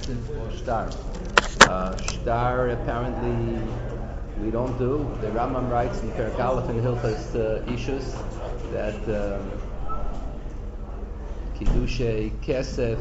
kesef or shtar. Shtar apparently we don't do. The Rambam writes in Perek Aleph in Hilchos Ishus that Kiddushay Kesef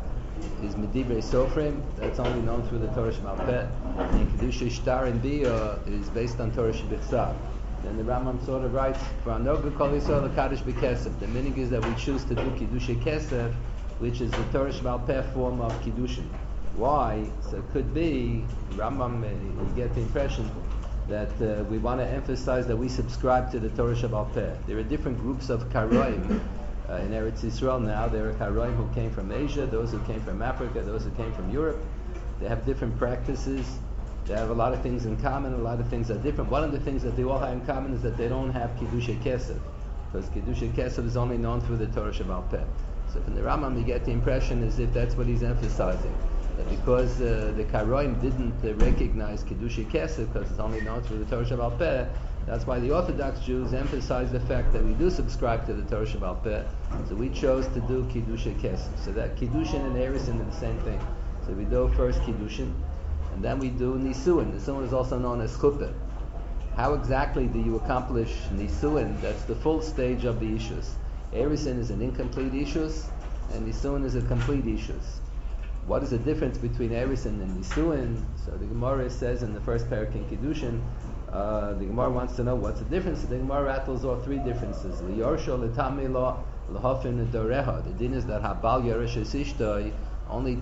is Medivrei Sofrim. That's only known through the Torah Sheba'al Peh. And Kiddushay Shtar and Bia is based on Torah Shebichsav. Then the Rambam sort of writes, for Anoga Kol Yisrael Kaddish B'Kesef. The meaning is that we choose to do Kiddushay Kesef, which is the Torah Sheba'al Peh form of Kiddushin. Why? So it could be, Rambam, you get the impression that we want to emphasize that we subscribe to the Torah Sheba'al Peh. There are different groups of Karoim in Eretz Yisrael now. There are Karoim who came from Asia, those who came from Africa, those who came from Europe. They have different practices. They have a lot of things in common, a lot of things are different. One of the things that they all have in common is that they don't have Kiddushay Kesef, because Kiddushay Kesef is only known through the Torah Sheba'al Peh. So from the Rambam you get the impression as if that's what he's emphasizing. That because the Karoim didn't recognize Kiddushay Kesef because it's only known through the Torah Sheba'al Peh, that's why the Orthodox Jews emphasize the fact that we do subscribe to the Torah Sheba'al Peh. So we chose to do Kiddushay Kesef. So that Kiddushin and Erisin are the same thing. So we do first Kiddushin, and then we do Nisuin. Nisuin is also known as Chuppah. How exactly do you accomplish Nisuin? That's the full stage of the Ishus. Erisin is an incomplete Ishus, and Nisuin is a complete Ishus. What is the difference between Erisin and Nisuin? So the Gemara says in the first parak in Kiddushin, the Gemara wants to know what's the difference. The Gemara rattles off three differences. Liyorsho, Litamilo, L'hofin, Doreha. The din is that Habal Yeresh Ishtoi only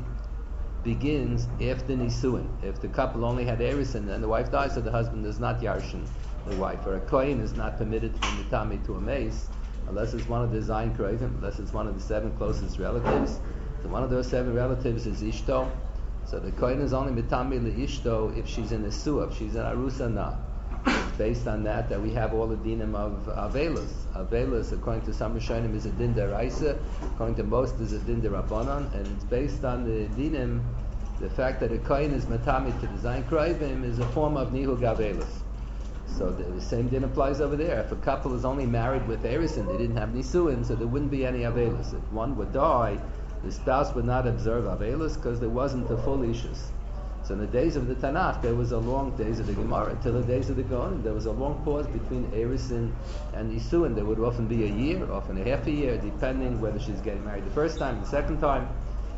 begins after Nisuin. If the couple only had Erisin and the wife dies, so the husband is not Yarshin, the wife. Or a Kohen is not permitted from the Tami to a mace, unless it's one of the Zayin Krovim, unless it's one of the 7 closest relatives. So one of those 7 relatives is Ishto. So the Kohen is only Mitami Ishto if she's in a Suah, if she's in Arusa, not. It's based on that we have all the dinim of Avelus. Avelus, according to some Rishonim, is a din deraisa. According to most, is a din derabanan, and it's based on the dinim. The fact that a kohen is matami to the zayin krovim is a form of nihug Avelus. So the same din applies over there. If a couple is only married with erisin, they didn't have nisuin, so there wouldn't be any Avelus. If one would die, the spouse would not observe Avelus because there wasn't a full ishus. So in the days of the Tanakh, there was a long days of the Gemara until the days of the Gaon. There was a long pause between Erisin and Nisuin. There would often be a year, often a half a year, depending whether she's getting married the first time, the second time.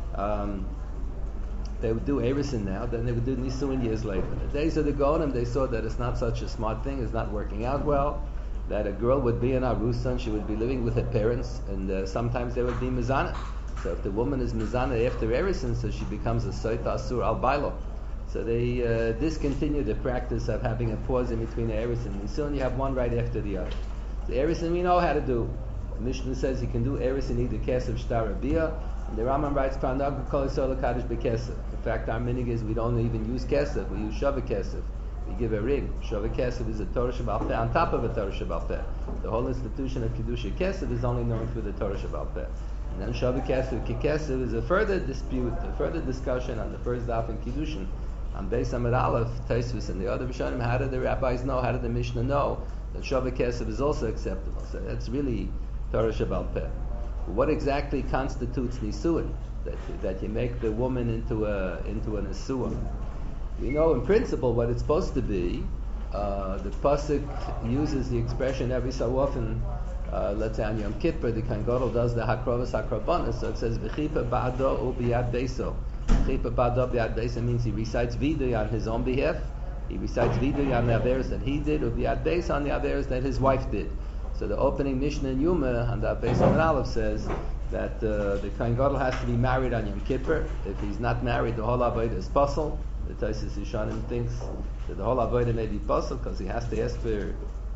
They would do Erisin now, then they would do Nisuin years later. In the days of the Gaonim, they saw that it's not such a smart thing, it's not working out well, that a girl would be in Arusan, she would be living with her parents, and sometimes there would be Mizana. So if the woman is Mizana after Erisin, so she becomes a Soita Asur al Bailo. So they discontinued the practice of having a pause in between the Erisin and Nisuin. You have one right after the other. The Erisin we know how to do. The Mishnah says you can do Erisin either Kesef, Shtar, or Bia. And the Rambam writes, Pranag Kol Yisrael Kaddish B'Kesef. In fact, our minig is we don't even use Kesef. We use Shavah Kesef. We give a ring. Shavah Kesef is a Torah Sheba'al Peh on top of a Torah Sheba'al Peh. The whole institution of Kiddushay Kesef is only known through the Torah Sheba'al Peh. And then Shavah Kesef, Kikesef is a further dispute, a further discussion on the first daf in Kiddushin. On Beis Amud Aleph, Tosfos and the other Rishonim, how did the rabbis know, how did the Mishnah know that Shavah Kesef is also acceptable? So that's really Torah Sheba'al Peh. What exactly constitutes Nisuin? That you make the woman into an Asua. We know in principle what it's supposed to be. The Pasuk uses the expression every so often. Let's say on Yom Kippur, the Kohen Gadol does the Hakrovas Hakrabanas, so it says V'chipa ba'ado u'biyad beiso. V'chipa ba'ado b'yad beiso means he recites Vidui on his own behalf. He recites Vidui on the Averos that he did, u'biyad beiso on the Averos that his wife did. So the opening Mishnah in Yuma on the Beis Amud Aleph says that the Kohen Gadol has to be married on Yom Kippur. If he's not married, the whole Avodah is puzzle. The Tosfos Rishonim thinks that the whole Avodah may be puzzle because he has to ask for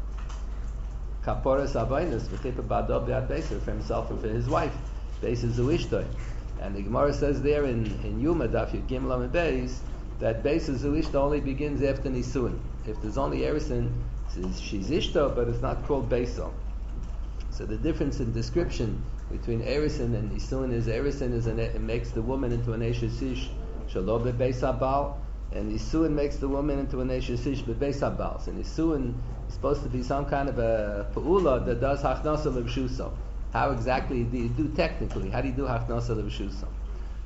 Kaporas Avainas v'chipa ba'ado b'yad beiso for himself and for his wife. Beis is Zuishtoi. And the Gemara says there in Yuma, Daf Yud Gimel Amud Beis, that Beis is Zuishtoi only begins after Nisuin. If there's only Erisin, she's Ishto, but it's not called Beiso. So the difference in description between Erisin and Nisuin is Erisin it makes the woman into an Eshes Ish, Shalo be'Beis HaBal, and Nisuin makes the woman into an Eshes Ish be'Beis HaBal. So Nisuin is supposed to be some kind of a Pa'ula that does Hachnasa L'Vshuso. How exactly do you do technically? How do you do Hachnasa L'Vshuso?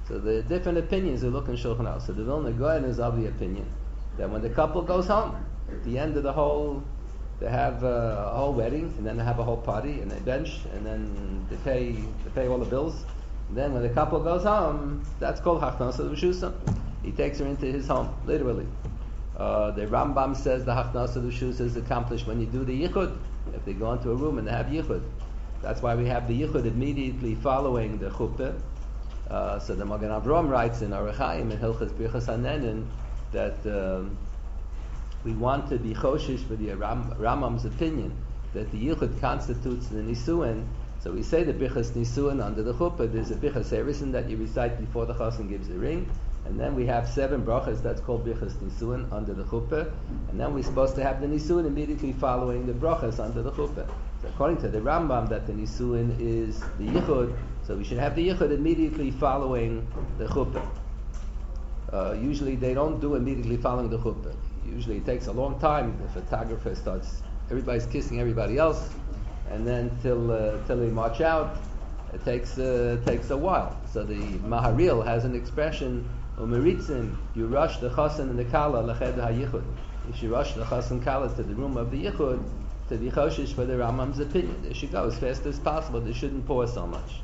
So the different opinions are looking Shulchan Aruch. So the Vilna Gaon is of the opinion that when the couple goes home, at the end of the whole, they have a whole wedding, and then they have a whole party, and they bench, and then they pay all the bills. And then when the couple goes home, that's called Hachnasa L'Shusa. He takes her into his home, literally. The Rambam says the Hachnasa L'Shusa is accomplished when you do the Yichud. If they go into a room and they have Yichud. That's why we have the Yichud immediately following the Chuppah. So the Magen Avraham writes in Orach Chaim in Hilchos Birchas Hanenin that we want to be choshish for the Rambam's opinion that the Yichud constitutes the Nisuin. So we say the Birchas Nisuin under the Chuppah. There's a Birchas Erisin that you recite before the Chassan gives the ring. And then we have 7 brachas, that's called Birchas Nisuin under the Chuppah. And then we're supposed to have the Nisuin immediately following the brachas under the Chuppah. So according to the Rambam, that the Nisuin is the Yichud, so we should have the Yichud immediately following the Chuppah. Usually they don't do immediately following the Chuppah. Usually it takes a long time. The photographer starts, everybody's kissing everybody else, and then till they march out, it takes a while. So the Maharil has an expression, Umeritzin, you rush the Chassan and the Kala Leched HaYichud. You should rush the Chassan Kala to the room of the Yichud to be choshish for the Rambam's opinion. They should go as fast as possible. They shouldn't pour so much.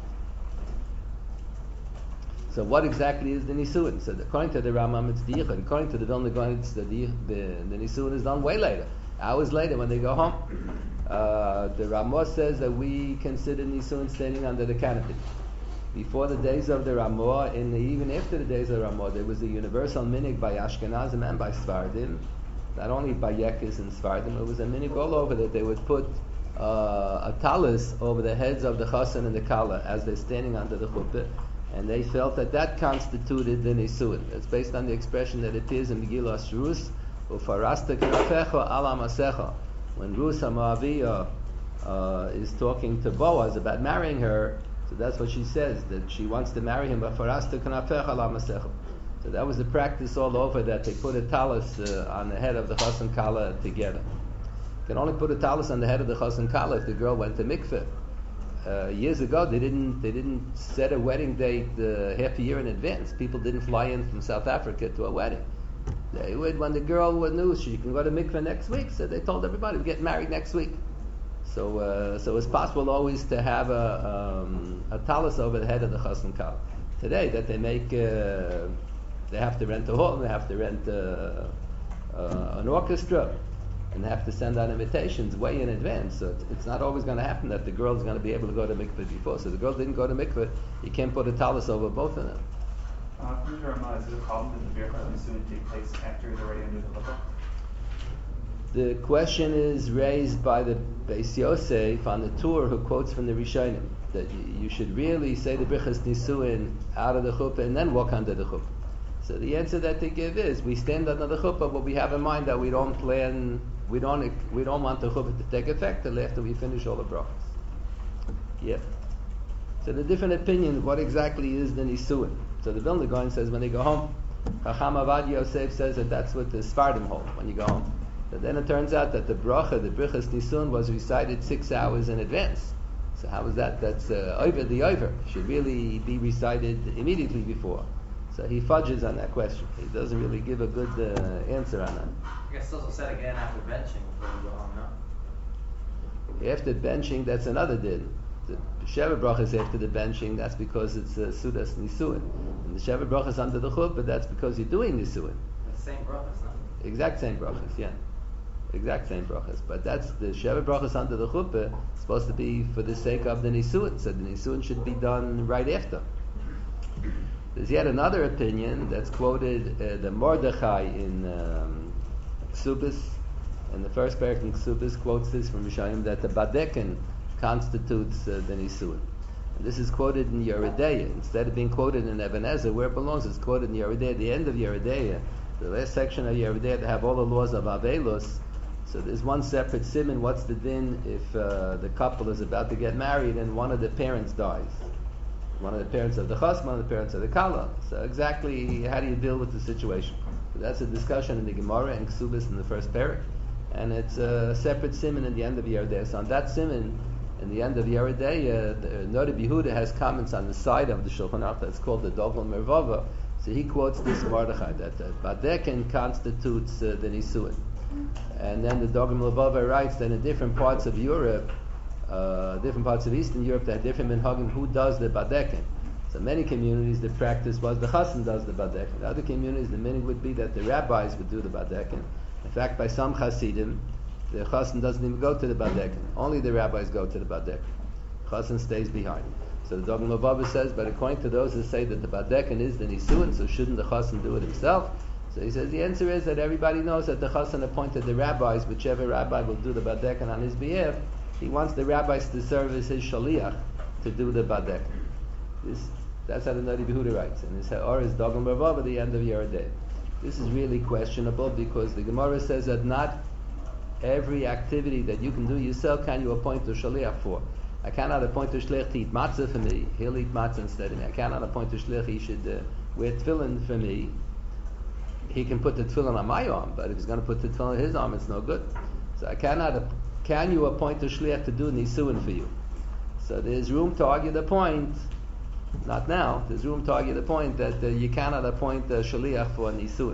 So what exactly is the Nisuin? So according to the Rambam, it's the Yichud. According to the Vilna Gaon, it's the Nisuin is done way later. Hours later when they go home. The Ramah says that we consider Nisuin standing under the canopy. Before the days of the Ramah, even after the days of the Ramah, there was a universal minig by Ashkenazim and by Sfardim. Not only by Yekis and Sfardim, it was a minig all over that they would put a talis over the heads of the Chassan and the Kala as they're standing under the Chuppah, and they felt that constituted the Nisuin. It's based on the expression that appears in Megillas Rus, Ufarasta Kerafecha Ala Masecha. When Rus HaMoaviyah is talking to Boaz about marrying her, so that's what she says, that she wants to marry him. So that was the practice all over, that they put a talis on the head of the Chassan Kala together. You can only put a talis on the head of the Chassan Kala if the girl went to mikveh. Years ago, they didn't set a wedding date half a year in advance. People didn't fly in from South Africa to a wedding. They would, when the girl knew she can go to mikveh next week, so they told everybody we're getting married next week. So it's possible always to have a talis over the head of the Chassan Kala. Today, that they make, they have to rent a hall, they have to rent an orchestra, and they have to send out invitations way in advance. So it's not always going to happen that the girl's going to be able to go to mikveh before. So the girl didn't go to mikveh, you can't put a talis over both of them. Is it a problem that the Birchas Nisuin take place after they're already under the Chuppah? The question is raised by the Beis Yosef on the tour, who quotes from the Rishonim that you should really say the Birchas Nisuin out of the chuppah and then walk under the chuppah. So the answer that they give is we stand under the chuppah, but we have in mind that we don't want the chuppah to take effect until after we finish all the brachas. Yeah. So the different opinions, what exactly is the Nisuin? So the Vilna Gaon says when they go home, Chacham Avad Yosef says that that's what the Sfardim hold when you go home. But then it turns out that the bracha, the Birchas Nisuin, was recited 6 hours in advance. So how is that? That's over the over. Should really be recited immediately before. So he fudges on that question. He doesn't really give a good answer on that. I guess it's also said again after benching before you go home, no? After benching, that's another din. The Sheva bracha is after the benching. That's because it's Sudas Nisuin. And the Sheva bracha is under the chuppah. That's because you're doing Nisuin. The same brachas, no? Exact same brachas, yeah. Exact same brachas. But that's the Sheva brachas under the chuppah supposed to be for the sake of the Nisuin. So the Nisuin should be done right after. There's yet another opinion that's quoted, the Mordechai in Ksubis, and the first parak in Ksubis quotes this from Rishonim, that the Badekin constitutes the Nisuin. And this is quoted in Yeridea. Instead of being quoted in Ebenezer, where it belongs, it's quoted in Yeridea. At the end of Yeridea, the last section of Yeridea, they have all the laws of Avelus. So there's one separate siman, what's the din if the couple is about to get married and one of the parents dies? One of the parents of the chas, one of the parents of the kala. So exactly how do you deal with the situation? So that's a discussion in the Gemara and Ksubis in the first parak, and it's a separate siman in the end of Yeridea. So on that siman, in the end of Yoreh De'ah, Noda B'Yehuda has comments on the side of the Shulchan Aruch that's called the Dogel Mervava. So he quotes this Mordechai that Badekin constitutes the Nisuin. And then the Dogel Mervava writes that in different parts of Europe, different parts of Eastern Europe, there are different minhagim who does the Badekin. So many communities, the practice was the chassan does the Badekin. In other communities, the minhag would be that the rabbis would do the Badekin. In fact, by some Hasidim, the chassan doesn't even go to the Badekin. Only the rabbis go to the Badekin. Chassan stays behind. So the Dogel Mervava says, but according to those who say that the Badekin is the Nisuin, so shouldn't the chassan do it himself? So he says the answer is that everybody knows that the chassan appointed the rabbis, whichever rabbi will do the Badekin on his behalf. He wants the rabbis to serve as his shaliach to do the Badekin. That's how the Noda B'Yehuda writes. And his Ha'or is Dogel Mervava at the end of Yoreh De'ah. This is really questionable because the Gemara says that not every activity that you can do yourself can you appoint a shaliach for. I cannot appoint a shliach to eat matzah for me. He'll eat matzah instead of me. I cannot appoint a shliach he should wear tefillin for me. He can put the tefillin on my arm, but if he's going to put the tefillin on his arm, it's no good. So I cannot. Can you appoint a shliach to do nisuin for you? So there's room to argue the point. Not now. There's room to argue the point that you cannot appoint a shaliach for nisuin.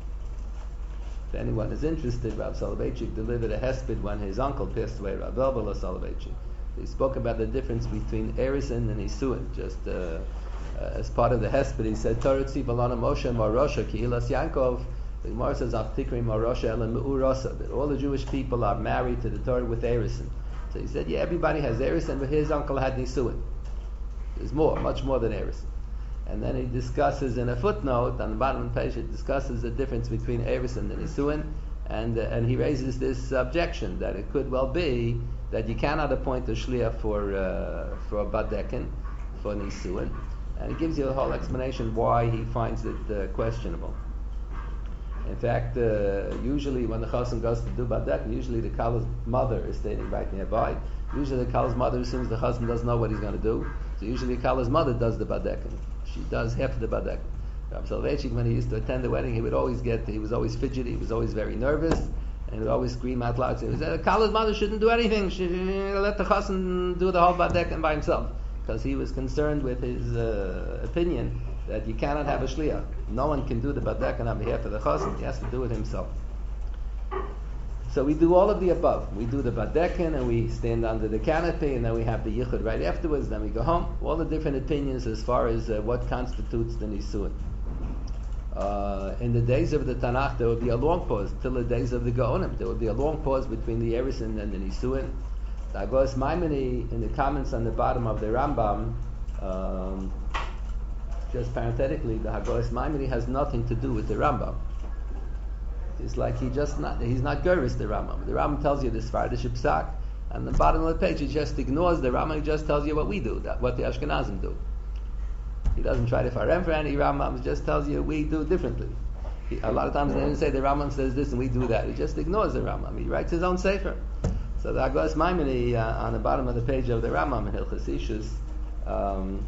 If anyone is interested, Rav Soloveitchik delivered a hesped when his uncle passed away, Rav Elbala Soloveitchik. He spoke about the difference between Erison and Nisuin. Just as part of the hesped, he said, Torah tziv alana Moshe marosha ki ilas Yankov. The Gemara says, Avtikri marosha ela me'urasa. That all the Jewish people are married to the Torah with Erison. So he said, yeah, everybody has Erison, but his uncle had Nisuin. There's more, much more than Erison. And then he discusses in a footnote on the bottom of the page, it discusses the difference between Erison and Nisuin, and he raises this objection that it could well be that you cannot appoint a shliach for Badekin, for Nisuin, and he gives you a whole explanation why he finds it questionable. In fact, usually when the chassan goes to do Badekin, usually the Kala's mother is standing right nearby. Usually the Kala's mother assumes the chassan doesn't know what he's going to do, so usually the Kala's mother does the Badekin. She does half of the Badekin. Rav Soloveitchik, when he used to attend the wedding, he was always fidgety, he was always very nervous, and he would always scream out loud. He said, Kala's mother shouldn't do anything, she let the chassan do the whole Badekin by himself, because he was concerned with his opinion that you cannot have a shliach. No one can do the Badekin on behalf of the chassan, he has to do it himself. So we do all of the above. We do the Badekin, and we stand under the canopy, and then we have the Yichud right afterwards, then we go home. All the different opinions as far as what constitutes the Nisuin. In the days of the Tanakh, there would be a long pause. Till the days of the Gaonim, there would be a long pause between the Erison and the Nisuin. The Hagos Maimoni, in the comments on the bottom of the Rambam, just parenthetically, the Hagos Maimoni has nothing to do with the Rambam. It's like he's not Geris the Rambam. The Rambam tells you the Sfardish Psak. On the bottom of the page, he just ignores the Rambam. He just tells you what we do, what the Ashkenazim do. He doesn't try to farem for any Rambam. He just tells you we do differently. A lot of times they don't say the Rambam says this and we do that. He just ignores the Rambam. He writes his own sefer. So the Hagos Maimoni on the bottom of the page of the Rambam in Hilchos Ishus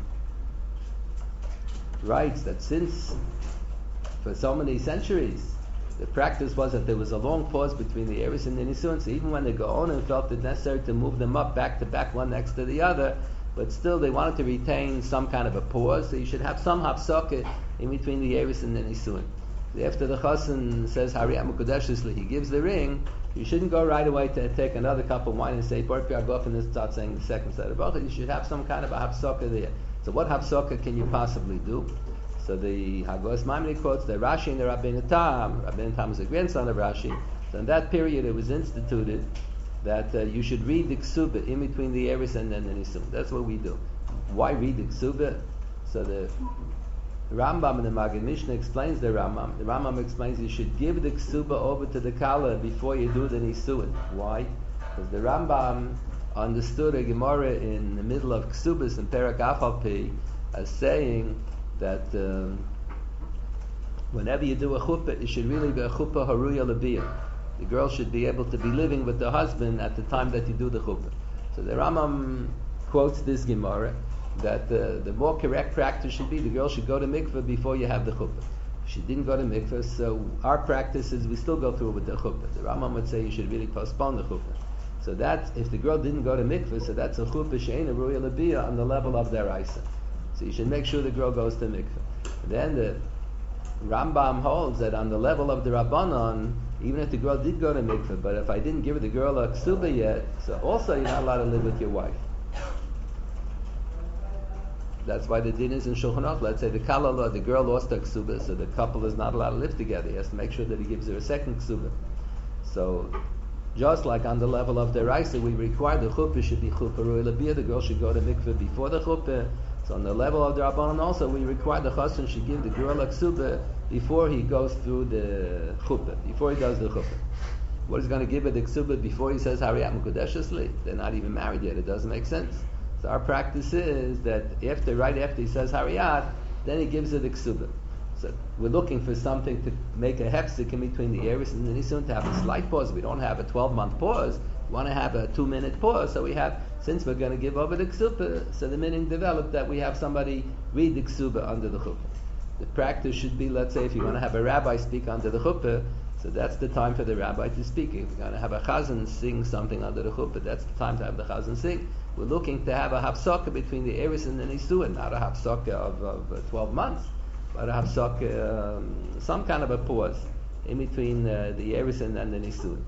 writes that since for so many centuries the practice was that there was a long pause between the Eris and the Nisuin, so even when the Gaonim felt it necessary to move them up back to back, one next to the other, but still they wanted to retain some kind of a pause, so you should have some hapsaka in between the Eris and the Nisuin. So after the Chassan says, Hariyam Ukudeshusli, he gives the ring, you shouldn't go right away to take another cup of wine and say, Borpi Agof, and start saying the second set of brachas. You should have some kind of a hapsaka there. So what hapsaka can you possibly do? So the Hagos Maimoni quotes the Rashi and the Rabbeinu Tam. Rabbeinu Tam is a grandson of Rashi. So in that period it was instituted that you should read the Ksuba in between the Eris and then the Nisum. That's what we do. Why read the Ksuba? So the Rambam in the Maggid Mishnah explains the Rambam. The Rambam explains you should give the Ksuba over to the Kala before you do the Nisuin. Why? Because the Rambam understood a Gemara in the middle of Ksubas and Perak Afalpi as saying that whenever you do a chuppah, it should really be a chuppah haruya labiyah. The girl should be able to be living with the husband at the time that you do the chuppah. So the Rambam quotes this Gemara that the more correct practice should be the girl should go to mikveh before you have the chuppah. She didn't go to mikveh, so our practice is we still go through with the chuppah. The Rambam would say you should really postpone the chuppah. So that's, if the girl didn't go to mikveh, so that's a chuppah she'eina ruya l'biyah on the level of their isa. So you should make sure the girl goes to mikveh. Then the Rambam holds that on the level of the Rabbanon, even if the girl did go to mikveh, but if I didn't give the girl a ksuba yet, so also you're not allowed to live with your wife. That's why the din is in Shulchan Aruch. Let's say the kalala, the girl lost her ksuba, so the couple is not allowed to live together. He has to make sure that he gives her a second ksuba. So, just like on the level of the Raisa, we require the chuppah should be chuppah ru'ei l'biyah. The girl should go to mikveh before the chuppah. So on the level of the Rabbanon also, we require the chassan should give the girl a ksuba before he goes through the chuppah, before he does the chuppah. What is going to give her the ksuba before he says hariyat mekudeshes li? They're not even married yet. It doesn't make sense. So our practice is that right after he says hariyat, then he gives her the ksuba. So we're looking for something to make a hefsek in between the eris and the nisun, to have a slight pause. We don't have a 12-month pause. We want to have a 2-minute pause. So we have, since we're going to give over the ksuba, so the meaning developed that we have somebody read the ksuba under the chuppah. The practice should be, let's say, if you want to have a rabbi speak under the chuppah, so that's the time for the rabbi to speak. If you're going to have a chazan sing something under the chuppah, that's the time to have the chazan sing. We're looking to have a hafsaka between the eris and the nisuin, not a hafsaka of 12 months, but a hafsaka, some kind of a pause in between the eris and the nisuin.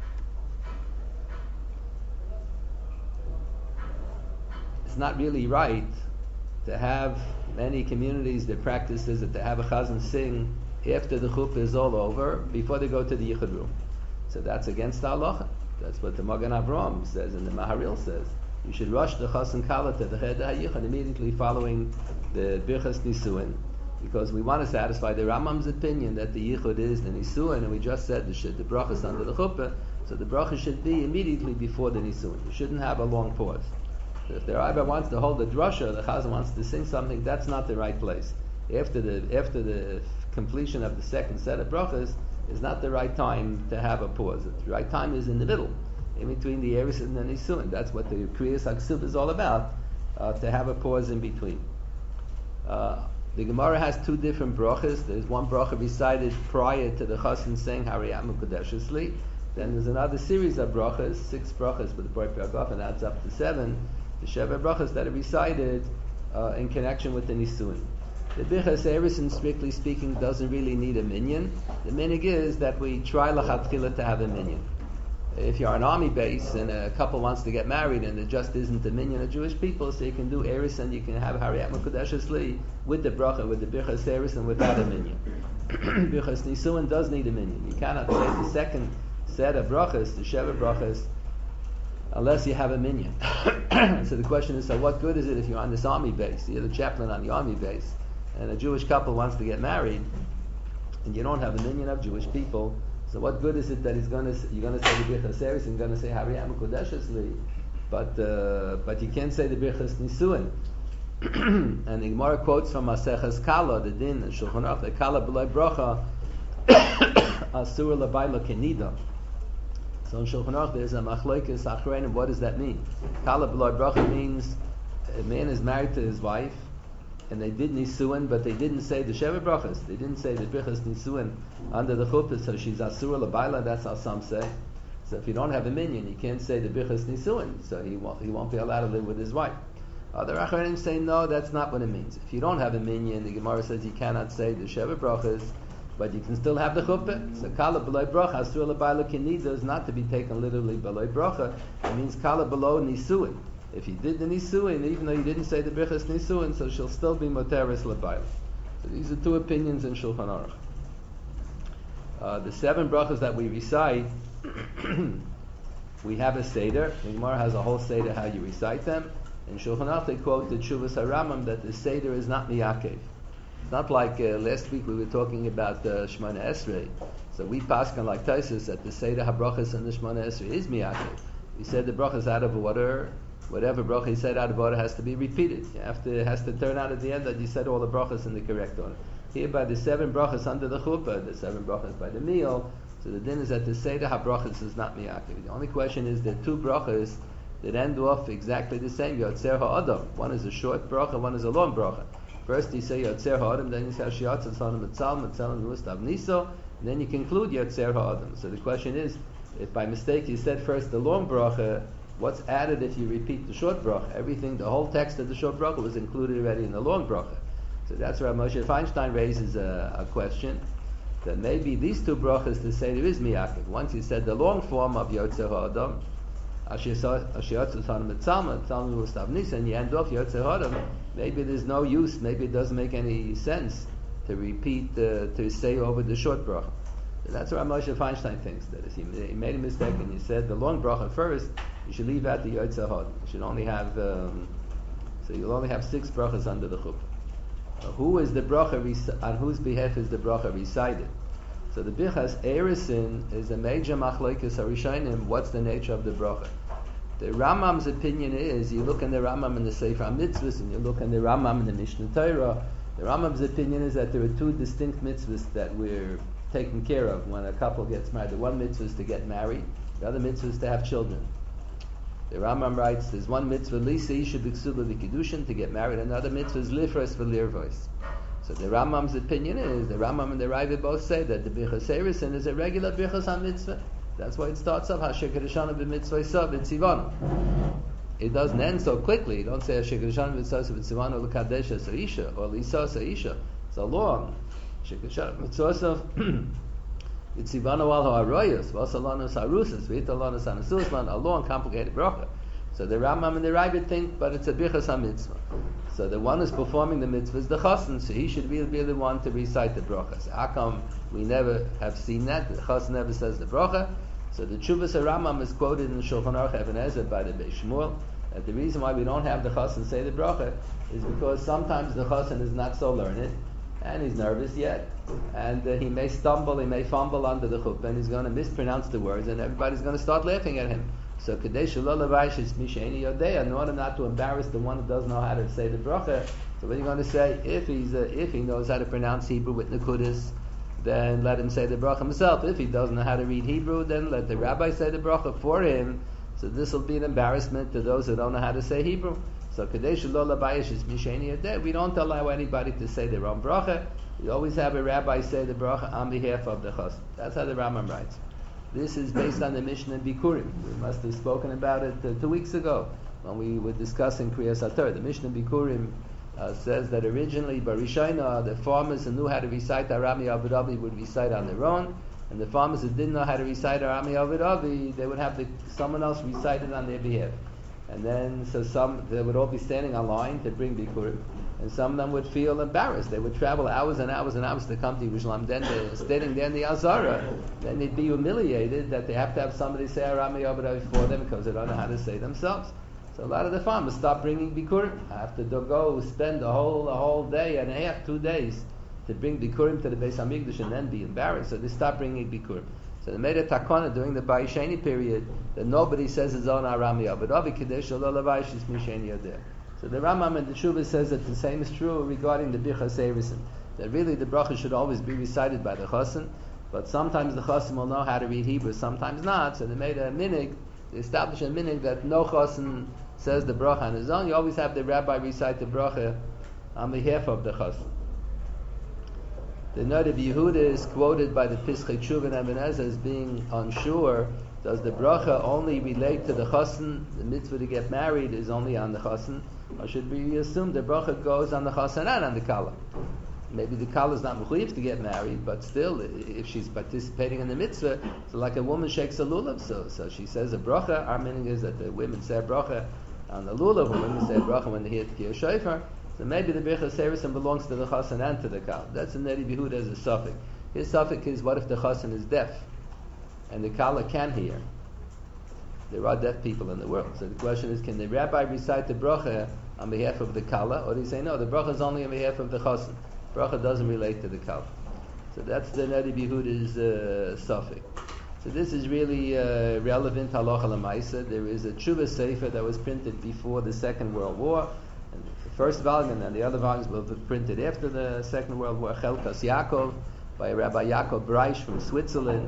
It's not really right to have many communities that practices that to have a chazan sing after the chuppah is all over, before they go to the yichud room. So that's against the halacha. That's what the Magen Avraham says and the Maharil says. You should rush the chassan kala to the cheder hayichud immediately following the birchas nisuin, because we want to satisfy the Rambam's opinion that the yichud is the nisuin, and we just said the brachas under the chuppah, so the bracha should be immediately before the nisuin. You shouldn't have a long pause. So if the rabbi wants to hold the drasha, the chazan wants to sing something, that's not the right place. After the completion of the second set of brachas is not the right time to have a pause. The right time is in the middle, in between the eris and the nisuin. That's what the kriyas haksub is all about, to have a pause in between. The Gemara has two different brachas. There's one bracha recited prior to the chassan saying hariyat mekudeshes li. Then there's another series of brachas, 6 brachas with the Beit Yagaf, and adds up to 7. The Sheva brachas that are recited in connection with the nisuin. The Birchas Erusin, strictly speaking, doesn't really need a minyan. The minig is that we try lachatchila to have a minyan. If you're an army base and a couple wants to get married and there just isn't a minyan of Jewish people, so you can do Erusin, you can have Hariyat Mekudeshes Li with the bracha, with the Birchas Erusin, without a minyan. Birchas Nisuin does need a minyan. You cannot say the second set of brachas, the Sheva brachas, unless you have a minyan. So the question is, so what good is it if you're on this army base, you're the chaplain on the army base, and a Jewish couple wants to get married, and you don't have a minyan of Jewish people, so what good is it that you're going to say the Birchas Erusin and going to say Hariyat Mekudeshes Li, but you can't say the Birchas Nisuin. And the Gemara quotes from Maseches Kala, the din and Shulchan Aruch, the Kala b'loi bracha asur l'bayla kenida. So in Shulchan Aruch there's a machlokes achreinim. What does that mean? Kala b'loi bracha means a man is married to his wife, and they did nisuin, but they didn't say the sheva brachas. They didn't say the birchas nisuin under the chuppah, so she's asura l'bayla. That's how some say. So if you don't have a minyan, you can't say the birchas nisuin, so he won't be allowed to live with his wife. Other achronim say no, that's not what it means. If you don't have a minyan, the Gemara says you cannot say the sheva brachas, but you can still have the chuppah. So kala b'loi bracha asura l'bayla kinida is not to be taken literally b'loi bracha. It means kala below nisuin. If you did the nisuin, even though you didn't say the birchas nisuin, so she'll still be moteres l'bayla. So these are two opinions in Shulchan Aruch. The 7 brachas that we recite, we have a seder. The Gemara has a whole seder how you recite them. In Shulchan Aruch they quote the Tshuvas HaRambam that the seder is not miyakev. It's not like last week we were talking about Shemona Esrei. So we paskan like Taisus that the seder habrachas and the Shemona Esrei is miyakev. We said the brachas out of order. Whatever bracha he said out of order has to be repeated. It has to turn out at the end that you said all the brachas in the correct order. Here by the 7 brachas under the chuppah, the 7 brachas by the meal, so the din is that the seder habrachas is not miyakev. The only question is the 2 brachas that end off exactly the same. Yotzer ha'adam. One is a short bracha, one is a long bracha. First you say Yotzer ha'adam, then you say Shiatz Tzalem Etzal, Metzel Nustav Niso, and then you conclude Yotzer ha'adam. So the question is, if by mistake you said first the long bracha, what's added if you repeat the short bracha? Everything, the whole text of the short bracha was included already in the long bracha. So that's where Moshe Feinstein raises a question, that maybe these two brachas to say there is miyakid. Once you said the long form of Yotzei Ha'adam, and you end off Yotzei Ha'adam, maybe there's no use, maybe it doesn't make any sense to repeat, to say over the short bracha. So that's what Moshe Feinstein thinks, that if you made a mistake and you said the long bracha first, you should leave out the Yotzei Ha'adam. You should only have, so you'll only have 6 brachas under the chuppah. Who is the bracha, on whose behalf is the bracha recited? So the Bichas Erisin is a major machlokes harishonim. What's the nature of the bracha? The Rambam's opinion is, you look in the Rambam in the Sefer HaMitzvahs and you look in the Rambam in the Mishnah Torah, the Rambam's opinion is that there are 2 distinct mitzvahs that we're taking care of when a couple gets married. The one mitzvah is to get married, the other mitzvah is to have children. The Rambam writes, there's one mitzvah, Lisa Isha B'Ksuba V'Kiddushin, to get married, another mitzvah is Lifras V'Lirvos. So the Rambam's opinion is, the Rambam and the Raiva both say that the Bichas Erisin is a regular Bichas HaMitzvah. That's why it starts off, Hasher Kedeshanu B'Mitzvah Yisah V'Tzivanu. It doesn't end so quickly. You don't say Hasher Kedeshanu B'Mitzvah V'Tzivanu L'Kadesha Sa'isha, or Lisa Sa'isha. It's a long. Hasher Kedeshanu B'Mitzvah V'Tzivanu Al Ha'aroyos, V'Asalanos Harusas, V'Italanos Anasusman, a long, complicated bracha. So the Rambam and the Raiva think, but it's a Bichas HaMitzvah. So the one who's performing the mitzvah is the chassan, so he should be the one to recite the bracha. So how come we never have seen that? The chassan never says the bracha. So the Tshuvas Rambam is quoted in the Shulchan Aruch Even Ezer by the Beis Shmuel, that the reason why we don't have the chassan say the bracha is because sometimes the chassan is not so learned, and he's nervous yet, and he may stumble, he may fumble under the chuppah, and he's going to mispronounce the words, and everybody's going to start laughing at him. So Kadesh in order not to embarrass the one who doesn't know how to say the bracha, so what are you going to say? If he knows how to pronounce Hebrew with Nekudis, then let him say the bracha himself. If he doesn't know how to read Hebrew, then let the rabbi say the bracha for him. So this will be an embarrassment to those who don't know how to say Hebrew. So Kadesh we don't allow anybody to say their own bracha. We always have a rabbi say the bracha on behalf of the chassan. That's how the Rambam writes. This is based on the Mishnah in Bikurim. We must have spoken about it 2 weeks ago when we were discussing Kriyas HaTorah. The Mishnah in Bikurim says that originally Barishayna, the farmers who knew how to recite Arami Avidavi would recite on their own, and the farmers who didn't know how to recite Arami Avidavi, they would have someone else recite it on their behalf. And then, they would all be standing on line to bring Bikurim, and some of them would feel embarrassed. They would travel hours and hours and hours to come to Yerushalayim. Then they're standing there in the Azara, then they'd be humiliated that they have to have somebody say Arami Avidavi for them because they don't know how to say themselves. So a lot of the farmers stop bringing Bikurim. After they go spend a whole day and a half, 2 days to bring Bikurim to the Beis HaMikdash and then be embarrassed. So they stop bringing Bikurim. So they made a takana during the Bayisheni period that nobody says his own Arami Avidavi Kadesh Lo Lavayishis Misheni Yodeh. So the Rambam and the Teshuvah says that the same is true regarding the Bichas Erisin. That really the bracha should always be recited by the chassan, but sometimes the chassan will know how to read Hebrew, sometimes not. So they made a minig, they established a minig that no chassan says the bracha on his own. You always have the rabbi recite the bracha on behalf of the chassan. The note of Yehuda is quoted by the Pischei Tshuva and Even Ezer as being unsure. Does the bracha only relate to the chassan? The mitzvah to get married is only on the chassan, or should we assume the bracha goes on the chassan and on the kala? Maybe the kala is not mechuyev to get married, but still, if she's participating in the mitzvah, so like a woman shakes a lulav, so she says a bracha. Our meaning is that the women say a bracha on the lulav, and women say a bracha when they hear Tkiyah Shofar. So maybe the Bichas Erisin belongs to the chassan and to the kala. That's in Neri Yehuda as a suffix. His suffix is, what if the chassan is deaf and the kala can hear? There are deaf people in the world. So the question is, can the rabbi recite the bracha on behalf of the kala, or do you say no, the bracha is only on behalf of the chassan? Bracha doesn't relate to the kala. So that's the Neri Yehuda's suffix. So this is really relevant halacha l'maisa. There is a tshuva sefer that was printed before the Second World War. And the first volume, and then the other volumes will be printed after the Second World War. Chelkas Yaakov by Rabbi Yaakov Breish from Switzerland.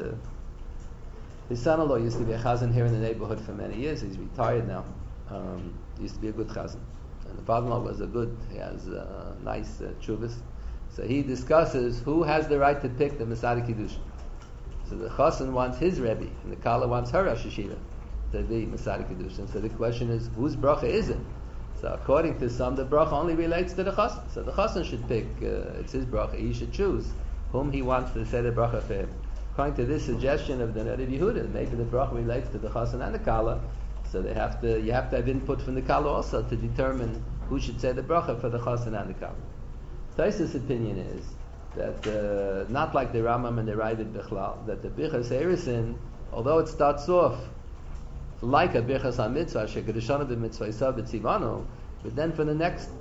His son-in-law used to be a chazan here in the neighborhood for many years. He's retired now. He used to be a good chazan. And the father-in-law was he has nice tshuvas. So he discusses who has the right to pick the Masada Kiddushin. So the Chassan wants his Rebbe, and the Kala wants her Rosh Yeshiva to be Masari Kedushin. So the question is, whose bracha is it? So according to some, the bracha only relates to the Chassan. So the Chassan should pick, it's his bracha, he should choose whom he wants to say the bracha for him. According to this suggestion of the Rebbe Yehuda, maybe the bracha relates to the Chassan and the Kala, so you have to have input from the Kala also to determine who should say the bracha for the Chassan and the Kala. Taisa's opinion is that not like the Rambam and the Ravid Bechlal, that the Birchas Erusin, although it starts off like a Birchas HaMitzvah, Shekedishana b'mitzvah Yisah b'tzivano, but then for the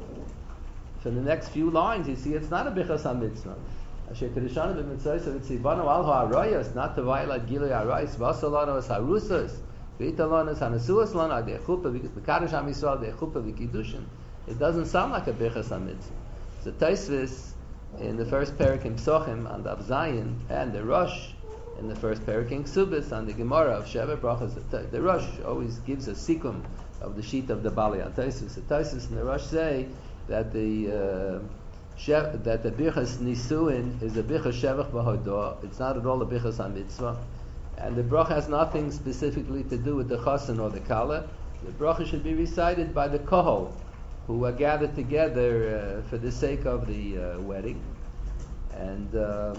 next few lines you see it's not a Birchas HaMitzvah. Shekedishana b'mitzvah Yisah b'tzivano al ha'arayos, not to violate Gilui Arayos, v'asalano es harusas, v'italanos hanasuas lana, de'chupa v'kadosh Am Yisrael, de'chupa v'kiddushin. It doesn't sound like a Birchas HaMitzvah. So Taisvis in the first parak in Psochim on the Avzayin, and the Rosh in the first parak in Ksubis on the Gemara of Sheva Brachas. The Rosh always gives a sikum of the sheet of the Bali on Taisvis. The Taisvis and the Rosh say that the Birchas Nisuin is a Birchas Shevach B'Hodah. It's not at all a Birchas HaMitzvah. And the bracha has nothing specifically to do with the Chassan or the Kala. The bracha should be recited by the Kohol, who are gathered together for the sake of the wedding. And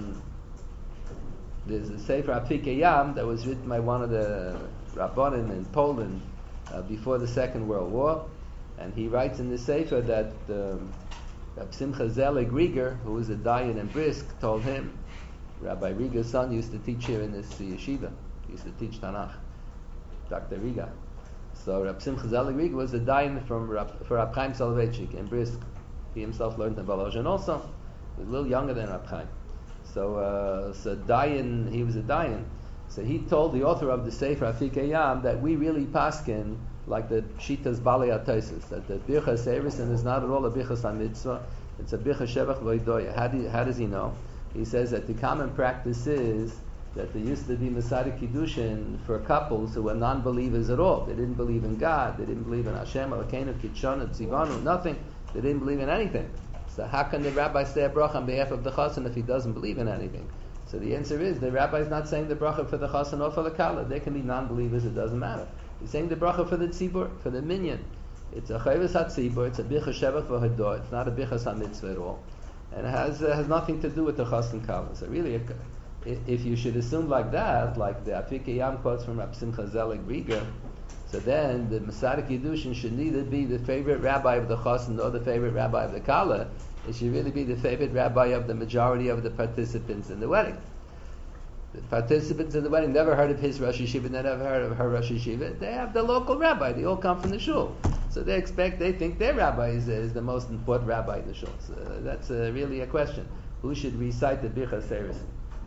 there's a Sefer Apikei Yam that was written by one of the Rabbanim in Poland before the Second World War. And he writes in the Sefer that Simcha Zelig Rieger, who was a Dayan in Brisk, told him, Rabbi Rieger's son used to teach here in this yeshiva. He used to teach Tanakh, Dr. Rieger. So Rab Simcha Zelig Rieger was a dayan for Rab Chaim Soloveitchik in Brisk. He himself learned in Volozhin also. He was a little younger than Rab Chaim. So dayan, he was a dayan. So he told the author of the Sefer Apikei Yam that we really paskin like the Shitas Bali HaTosis, that the Birchas Erusin is not at all a Birchas HaMitzvah, it's a Birchas Shevach V'Hodoya. How does he know? He says that the common practice is that there used to be Masari Kiddushin for couples who were non-believers at all. They didn't believe in God, they didn't believe in Hashem, Elokeinu, Kitshonu, Tzivanu, nothing. They didn't believe in anything. So how can the rabbi say a bracha on behalf of the chassan if he doesn't believe in anything? So the answer is, the rabbi is not saying the bracha for the chassan or for the kala. They can be non-believers, it doesn't matter. He's saying the bracha for the tzibur, for the minyan. It's a chayvus ha-tzibur, it's a bichas shevach v'hodah, it's not a bichas ha-mitzvah at all. And it has nothing to do with the chassan kala. So really, if you should assume like that, like the Apikei Yam quotes from Rab Simcha Zelig Rieger, so then the Masari Kiddushin should neither be the favorite rabbi of the chassan nor the favorite rabbi of the kala. It should really be the favorite rabbi of the majority of the participants in the wedding. The participants in the wedding never heard of his Rosh Yeshiva, never heard of her Rosh Yeshiva. They have the local rabbi. They all come from the shul. So they think their rabbi is the most important rabbi in the shul. So that's really a question. Who should recite the Birchas Erusin?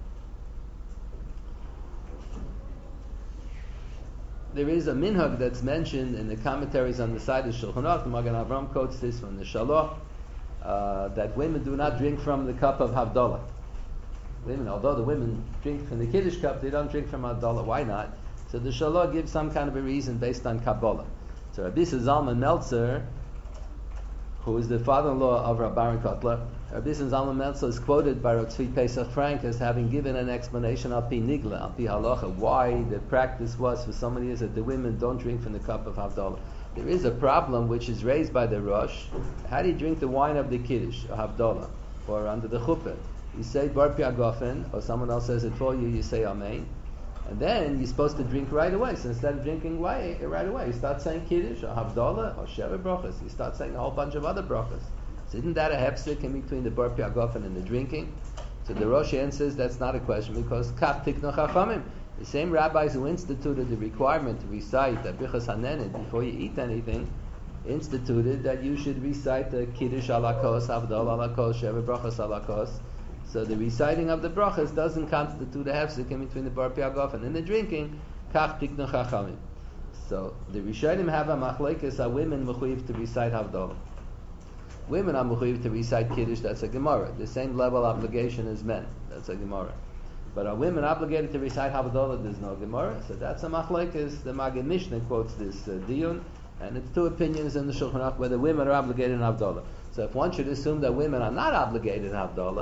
There is a minhag that's mentioned in the commentaries on the side of Shulchan Aruch. The Magen Avram quotes this from the Shaloch, that women do not drink from the cup of Havdalah. Women, although the women drink from the Kiddush cup, they don't drink from Havdalah. Why not? So the Shaloch gives some kind of a reason based on Kabbalah. So Rabbi Zalman Meltzer, who is the father-in-law of Rabbi Baron Kotler, Rabbi Zalman Meltzer is quoted by Rav Tzvi Pesach Frank as having given an explanation al pi nigla, al pi halacha, why the practice was for so many years that the women don't drink from the cup of Havdalah. There is a problem which is raised by the Rosh. How do you drink the wine of the Kiddush, or Havdalah, or under the chuppah? You say Bar Pi Agofen, or someone else says it for you, you say Amen. And then you're supposed to drink right away. So instead of drinking right away, you start saying Kiddush, or Havdalah, or Sheva Brachas. You start saying a whole bunch of other brachas. So isn't that a hefsek in between the Bar Pi Agofen and the drinking? So the Rosh answers that's not a question, because Kach Tikno Chachamim, the same rabbis who instituted the requirement to recite the Birchas Hanenet before you eat anything, instituted that you should recite the Kiddush ala kos, Havdalah ala kos, Sheva Brachas ala kos. So the reciting of the brachas doesn't constitute a hefsek in between the Bar Pi Agofen and the drinking. Kach tiknu chachamim. So the Rishonim have a machlekes, are women mechuyev to recite Havdalah. Women are mechuyev to recite Kiddush, that's a Gemara. The same level obligation as men, that's a Gemara. But are women obligated to recite Havdalah? There's no Gemara. So that's a machlekes. The Magen Mishnah quotes this diyun, and it's two opinions in the Shulchan Aruch whether women are obligated in Havdalah. So if one should assume that women are not obligated in Havdalah,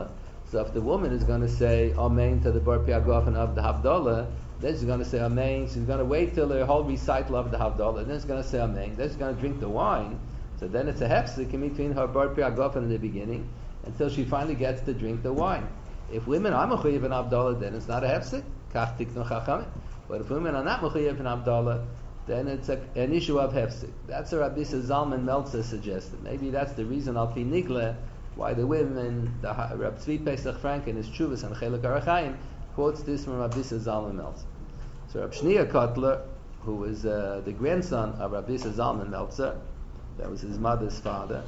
So if the woman is going to say Amen to the Bar Piagofen of the Havdalah, then she's going to say Amen. She's going to wait till her whole recital of the Havdalah. Then she's going to say Amen. Then she's going to drink the wine. So then it's a hefsek in between her Bar Piagofen in the beginning until she finally gets to drink the wine. If women are mechuyev in Havdalah, then it's not a hefsek. Kach tiknu chachamim. But if women are not mechuyev in Havdalah, then it's an issue of hefsek. That's what Rabbi Zalman Meltzer suggested. Maybe that's the reason al pi nigle why the women, the Rab Tzvi Pesach Frank in his Chuvas and Chelek Arachayim quotes this from Rabbi Zalman Meltzer. So Rab Shnia Kotler, who was the grandson of Rabbi Zalman Meltzer, that was his mother's father,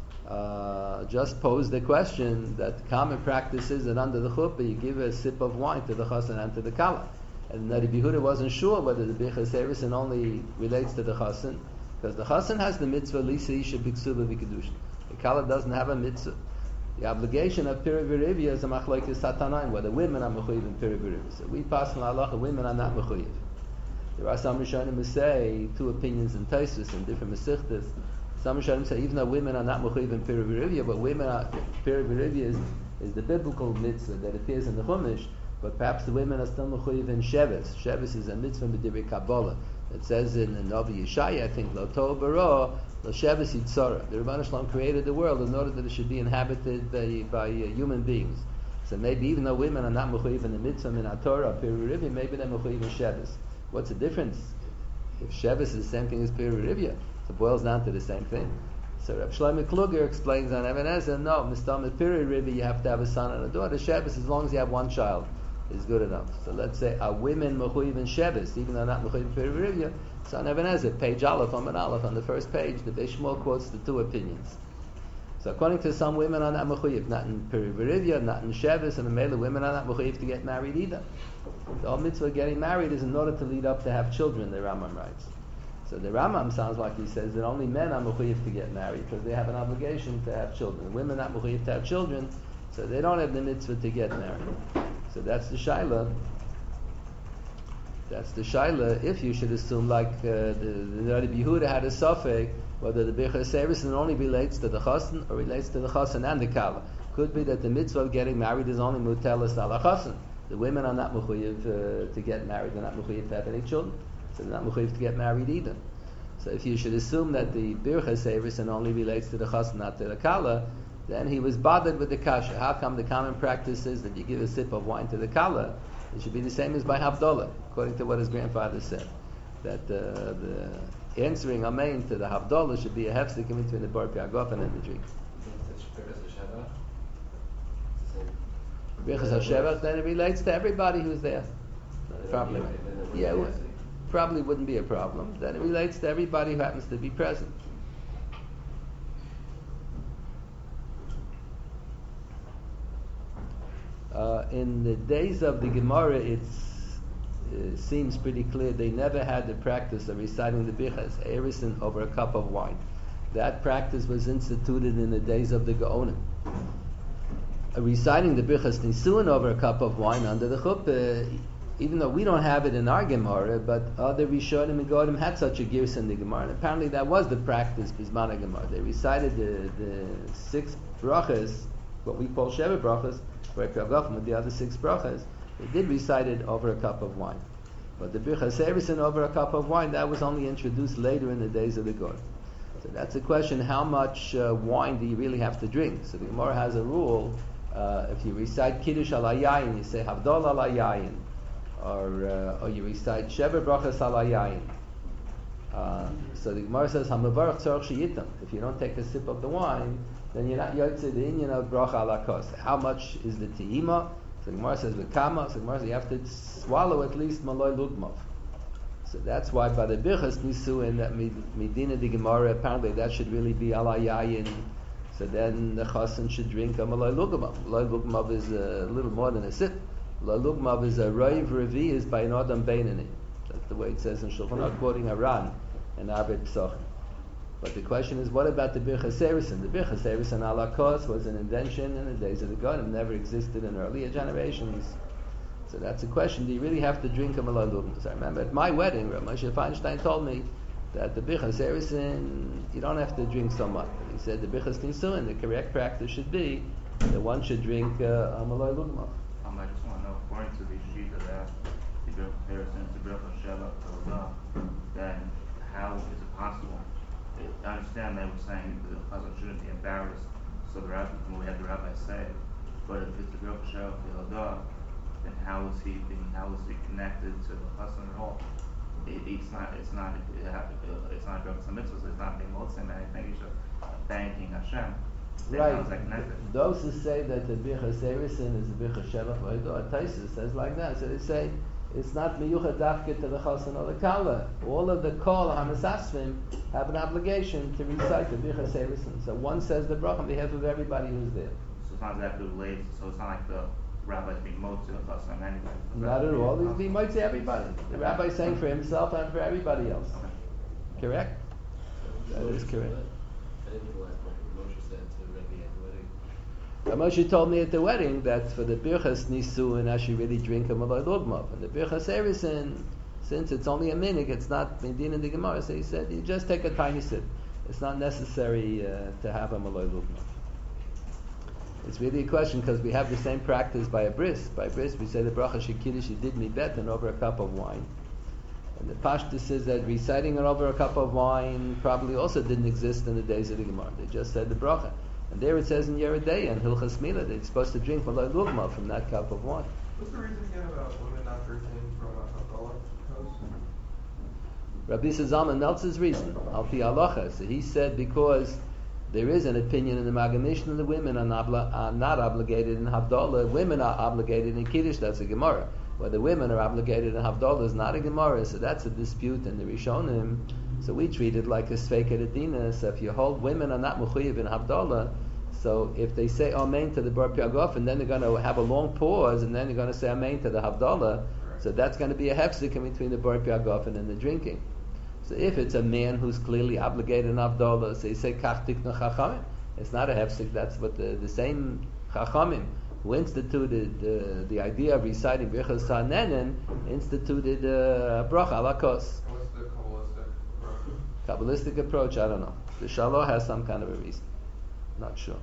just posed the question that the common practice is that under the chuppah you give a sip of wine to the chassan and to the kala. And Rabbi Yehuda wasn't sure whether the Birchas Erusin only relates to the chassan, because the chassan has the mitzvah lisa isha b'ksuba v'kedushin. The kala doesn't have a mitzvah. The obligation of Piri V'Rivya is a machlokes satanaim, whether women are mechuyev in Piri V'Rivya. So we pass on halacha, women are not mechuyev. There are some Rishonim who say, two opinions in Tosfos and different Mesichtas. Some Rishonim say even though women are not mechuyev in Piri V'Rivya, but women are, Piri V'Rivya is the biblical mitzvah that appears in the Chumash, but perhaps the women are still mechuyev in Shevis. Shevis is a mitzvah b'divrei Kabbalah. It says in the Novi Yeshaya, I think, Lo Tov Baro, Lo Shevis Yitzora. The Rebbeinu Shalom created the world in order that it should be inhabited by human beings. So maybe even though women are not mechuyev in the mitzvah in HaTorah, Piri V'Rivya, maybe they're mechuyev in Shevis. What's the difference? If Shevis is the same thing as Piri V'Rivya, it boils down to the same thing. So Reb Shlomo Kluger explains on Even Ezer, no, Mistam Piri V'Rivya, you have to have a son and a daughter. Shevis, as long as you have one child, is good enough. So let's say are women mechuyev in Shevis, even though not mechuyev in Piri V'Rivya. So on Even Ezer, page Aleph, on the first page, the Beis Shmuel quotes the two opinions. So according to some women are not mechuyev, not in Piri V'Rivya, not in Shevis, and the women are not mechuyev to get married either. The whole mitzvah of getting married is in order to lead up to have children, the Rambam writes. So the Rambam sounds like he says that only men are mechuyev to get married because they have an obligation to have children. Women are not mechuyev to have children, so they don't have the mitzvah to get married. So that's the shaila. That's the shaila. If you should assume like the Rabbi Yehuda had a safek whether the Birchas Erusin only relates to the chassan or relates to the chassan and the kala. Could be that the mitzvah of getting married is only mutelas ala chassan. The women are not mechuyev to get married. They're not mechuyev to have any children, so they're not mechuyev to get married either. So if you should assume that the Birchas Erusin only relates to the chassan, not to the kala, then he was bothered with the kasha. How come the common practice is that you give a sip of wine to the kala? It should be the same as by Havdalah, according to what his grandfather said. That the answering Amen to the Havdalah should be a hefsek in between the Bar Piagofen and the drink. Birchas HaShevach, then it relates to everybody who's there. Probably. Yeah, probably wouldn't be a problem. Then it relates to everybody who happens to be present. In the days of the Gemara, it seems pretty clear they never had the practice of reciting the Birchas Erusin over a cup of wine. That practice was instituted in the days of the Gaonim. Reciting the Birchas Nisuin over a cup of wine under the chuppah, even though we don't have it in our Gemara, but other Rishonim and Gaonim had such a girs in the Gemara. And apparently that was the practice Bisman Gemara. They recited the 6 brachas, what we call Sheva brachas, with the other 6 brachas. They did recite it over a cup of wine. But the Birchas Erusin over a cup of wine, that was only introduced later in the days of the Gaonim. So that's a question, how much wine do you really have to drink? So the Gemara has a rule, if you recite Kiddush ala yayin, you say Havdalah ala yayin, or you recite Sheva brachas ala yayin. So the Gemara says, Hamavarach tzarich sheyitam. If you don't take a sip of the wine, then you're not yotze the inyan of bracha ala kos. How much is the te'ima? So the Gemara says, v'kama. So the Gemara says, you have to swallow at least maloi lugmav. So that's why by the Birchas Nisuin, that Medina the Gemara, apparently that should really be ala yayin. So then the chassan should drink a maloi lugmav. Maloi lugmav is a little more than a sip. Maloi lugmav is a roiv revi, is by an adam beinani. That's the way it says in Shulchan Aruch, quoting Aran and Arbeit Pesachim. But the question is, what about the Birchas Erusin? The Birchas Erusin ala kos was an invention in the days of the Gaonim, never existed in earlier generations. So that's a question, do you really have to drink a maloi lugmav? So I remember at my wedding, Rav Moshe Feinstein told me that the Birchas Erusin, you don't have to drink so much. He said the Birchas Nisuin, the correct practice should be that one should drink Malay Lugma. I just want to know, according to the Shita that the Birch Harrison is the Birch Sheva then how is it possible? I understand they were saying that the husband shouldn't be embarrassed, so the rabbi, when we had the rabbi say, but if it's the Birch Sheva then how is he connected to the husband at all? It's not a Birch Mitzvah, so it's not being Motzim, and I think you should thanking Hashem. Right. Those who say that the Birchas Erisin is the Birchas Shevach V'Hodah, Taisus says like that. So they say it's not miyuchad dafke to the Chassan or the Kala. All of the Kol Hamasasvim have an obligation to recite the Birchas Erisin. So one says the bracha on behalf of everybody who's there. So it's not exactly related. So it's not like the rabbi's being motzei of Chassan anyway. Not at all. He's being motzei everybody. The rabbi is saying for himself and for everybody else. Okay. Correct? That is correct. Moshe told me at the wedding that for the Birchas Nisuin I should really drink a Malay Lugma. And the Birchas Erisin, since it's only a minute, it's not Medin in the Gemara, so he said you just take a tiny sip. It's not necessary to have a Malay Lugma. It's really a question because we have the same practice by a bris. By bris we say the bracha shekiddush did me better over a cup of wine. And the Pashtus says that reciting it over a cup of wine probably also didn't exist in the days of the Gemara. They just said the bracha. And there it says in Yeridei and Hilchas Milah that it's supposed to drink Malay Lugma from that cup of wine. What's the reason again about women not drinking from a Havdalah house? Rabbi Zalman Meltzer's reason, Al Pi Halacha. So he said because there is an opinion in the Magen Mishnah the women are not obligated in Havdalah, women are obligated in Kiddush, that's a Gemara. Whether women are obligated in Havdalah is not a Gemara, so that's a dispute in the Rishonim. So we treat it like a Sveika Adina. So if you hold women are not Mechuyev in Havdalah, so if they say Amen to the Bar Piagof, and then they're going to have a long pause, and then they're going to say Amen to the Havdalah, so that's going to be a hefzik in between the Bar Piagof and then the drinking. So if it's a man who's clearly obligated in Havdalah, so you say Kach Tikna Chachamim, it's not a hefzik, that's what the same Chachamim who instituted the idea of reciting Birchas Sanenin instituted bracha ala kos. What's the Kabbalistic approach, I don't know. The Shalom has some kind of a reason. Not sure.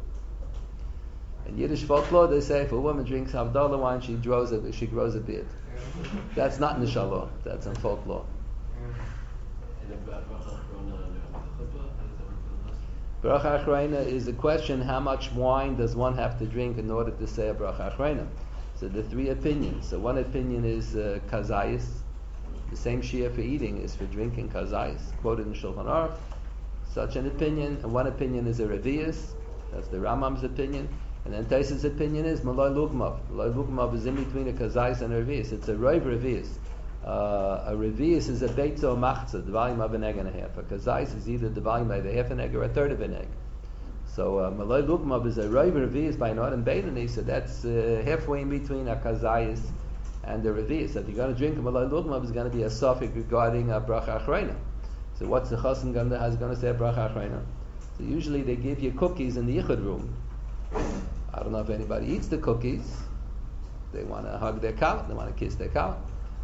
In Yiddish folklore, they say if a woman drinks Havdalah wine, she grows a beard. That's not in the Shalom. That's in folklore. Bracha Achrayna is the question: how much wine does one have to drink in order to say a Bracha Achrayna? So the three opinions. So one opinion is kazayis. The same shia for eating is for drinking kazayis, quoted in Shulchan Aruch. Such an opinion, and one opinion is a revius. That's the Rambam's opinion. And then Taisa's opinion is Malay Lugmav. Malay Lugmav is in between a kazayis and a revius. It's a roiv revius. A revius is a beitzo machzah, the volume of an egg and a half. A kazayis is either the volume of a half an egg or a third of an egg. So Malay Lugmav is a roiv revius by Northern Beitani, so that's halfway in between a kazayis and the revius. So if you're going to drink a Malay Lugmav, it's going to be a suffix regarding a bracha achrayna. So what's the chassan going to say a bracha achrayna? So usually they give you cookies in the yichud room. I don't know if anybody eats the cookies. They want to hug their kala, they want to kiss their kala.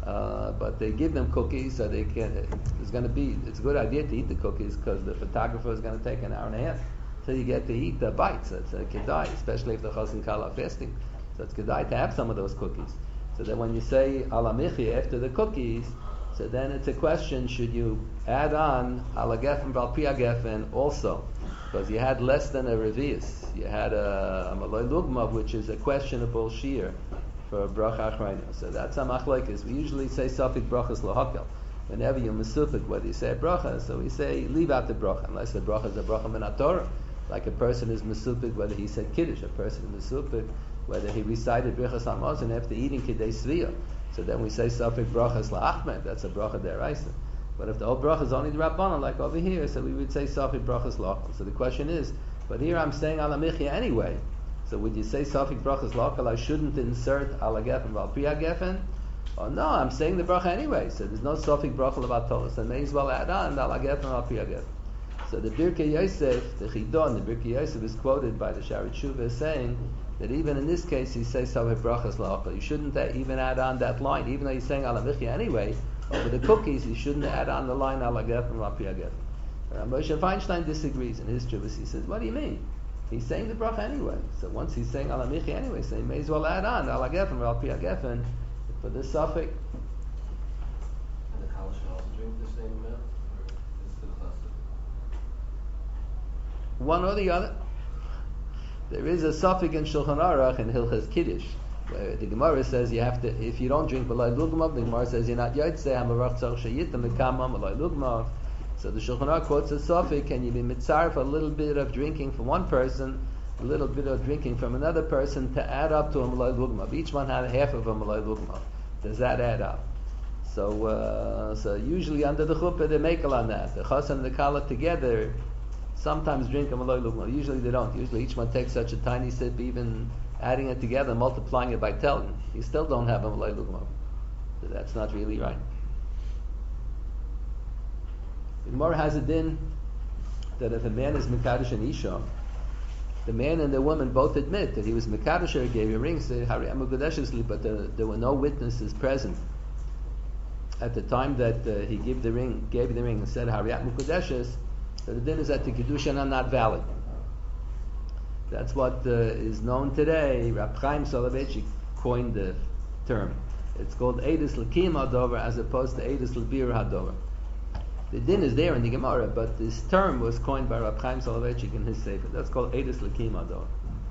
But they give them cookies so they can. It's a good idea to eat the cookies because the photographer is going to take an hour and a half till you get to eat the bites. It's a kedai, especially if the chassan kala are fasting. So it's kedai to have some of those cookies. So then when you say alamichi after the cookies, so then it's a question: should you add on alagefen valpia gefen also? Because you had less than a revius. You had a malay lugmav, which is a questionable shear for bracha achrayna. So that's a machlokes. We usually say safik brachas lahakel. Whenever you're mesupik, whether you say a bracha, so we say leave out the bracha, unless the bracha is a bracha min haTorah. Like a person is mesupik whether he said kiddush, a person is mesupik whether he recited Birchas Hamazon after eating Kidei Sviyah. So then we say Safik Brachas LaAchmed, that's a bracha deraisa. But if the whole bracha is only the Rabbanon, like over here, so we would say Safik Brachas LaAchel. So the question is, but here I'm saying Alamichya anyway. So would you say Safik Brachas LaAchel, I shouldn't insert Alagefen Valpriya Gefen? Or no, I'm saying the bracha anyway. So there's no Safik Brachal about Tolos. So I may as well add on Alagefen Valpriya Gefen. So the Birkei Yosef, the Chidon, the Birkei Yosef is quoted by the Sharet Shuvah as saying that even in this case he says Saveh Brachas La'achal. You shouldn't even add on that line, even though he's saying Alamichya anyway. Over the cookies, you shouldn't add on the line Alagef and Rapiyagef. Moshe Feinstein disagrees in his Shuvah. He says, what do you mean? he's saying the bracha anyway. So once he's saying Al Hamichi anyway, so he may as well add on Al HaGefen or Al Pi HaGefen for the suffix. And the Kala should also drink the same amount, or is it the cluster? One or the other. There is a suffix in Shulchan Aruch in Hilchas Kiddush, where the Gemara says you have to, if you don't drink B'lai Lugmav, the Gemara says you're not Yotzei Hamarach Tzarech Sheyitam Mekamam B'lai Lugmav. So the Shulchan Aruch quotes a suffix, and you be mitzaref a little bit of drinking from one person, a little bit of drinking from another person to add up to a B'lai Lugmav. Each one had half of a B'lai Lugmav. Does that add up? So usually under the chuppah they make on that. The chassan and the kala together sometimes drink a malay lugma. Usually they don't. Usually each one takes such a tiny sip, even adding it together, multiplying it by 10. You still don't have a malay lugma. So that's not really right. The Gemara has a din that if a man is mekadosh and isha, the man and the woman both admit that he was mekadosh or gave a ring, say Hari Amagudeshesli, but there were no witnesses present at the time that he gave the ring and said Hariyat Mukudeshes. So the din is that the Kiddushin are not valid. That's what is known today. Rab Chaim Soloveitchik coined the term. It's called Eidus L'Kim Hadover as opposed to Eidus L'Bir Hadover. The din is there in the Gemara, but this term was coined by Rab Chaim Soloveitchik in his Sefer. That's called Eidus L'Kim Hadover.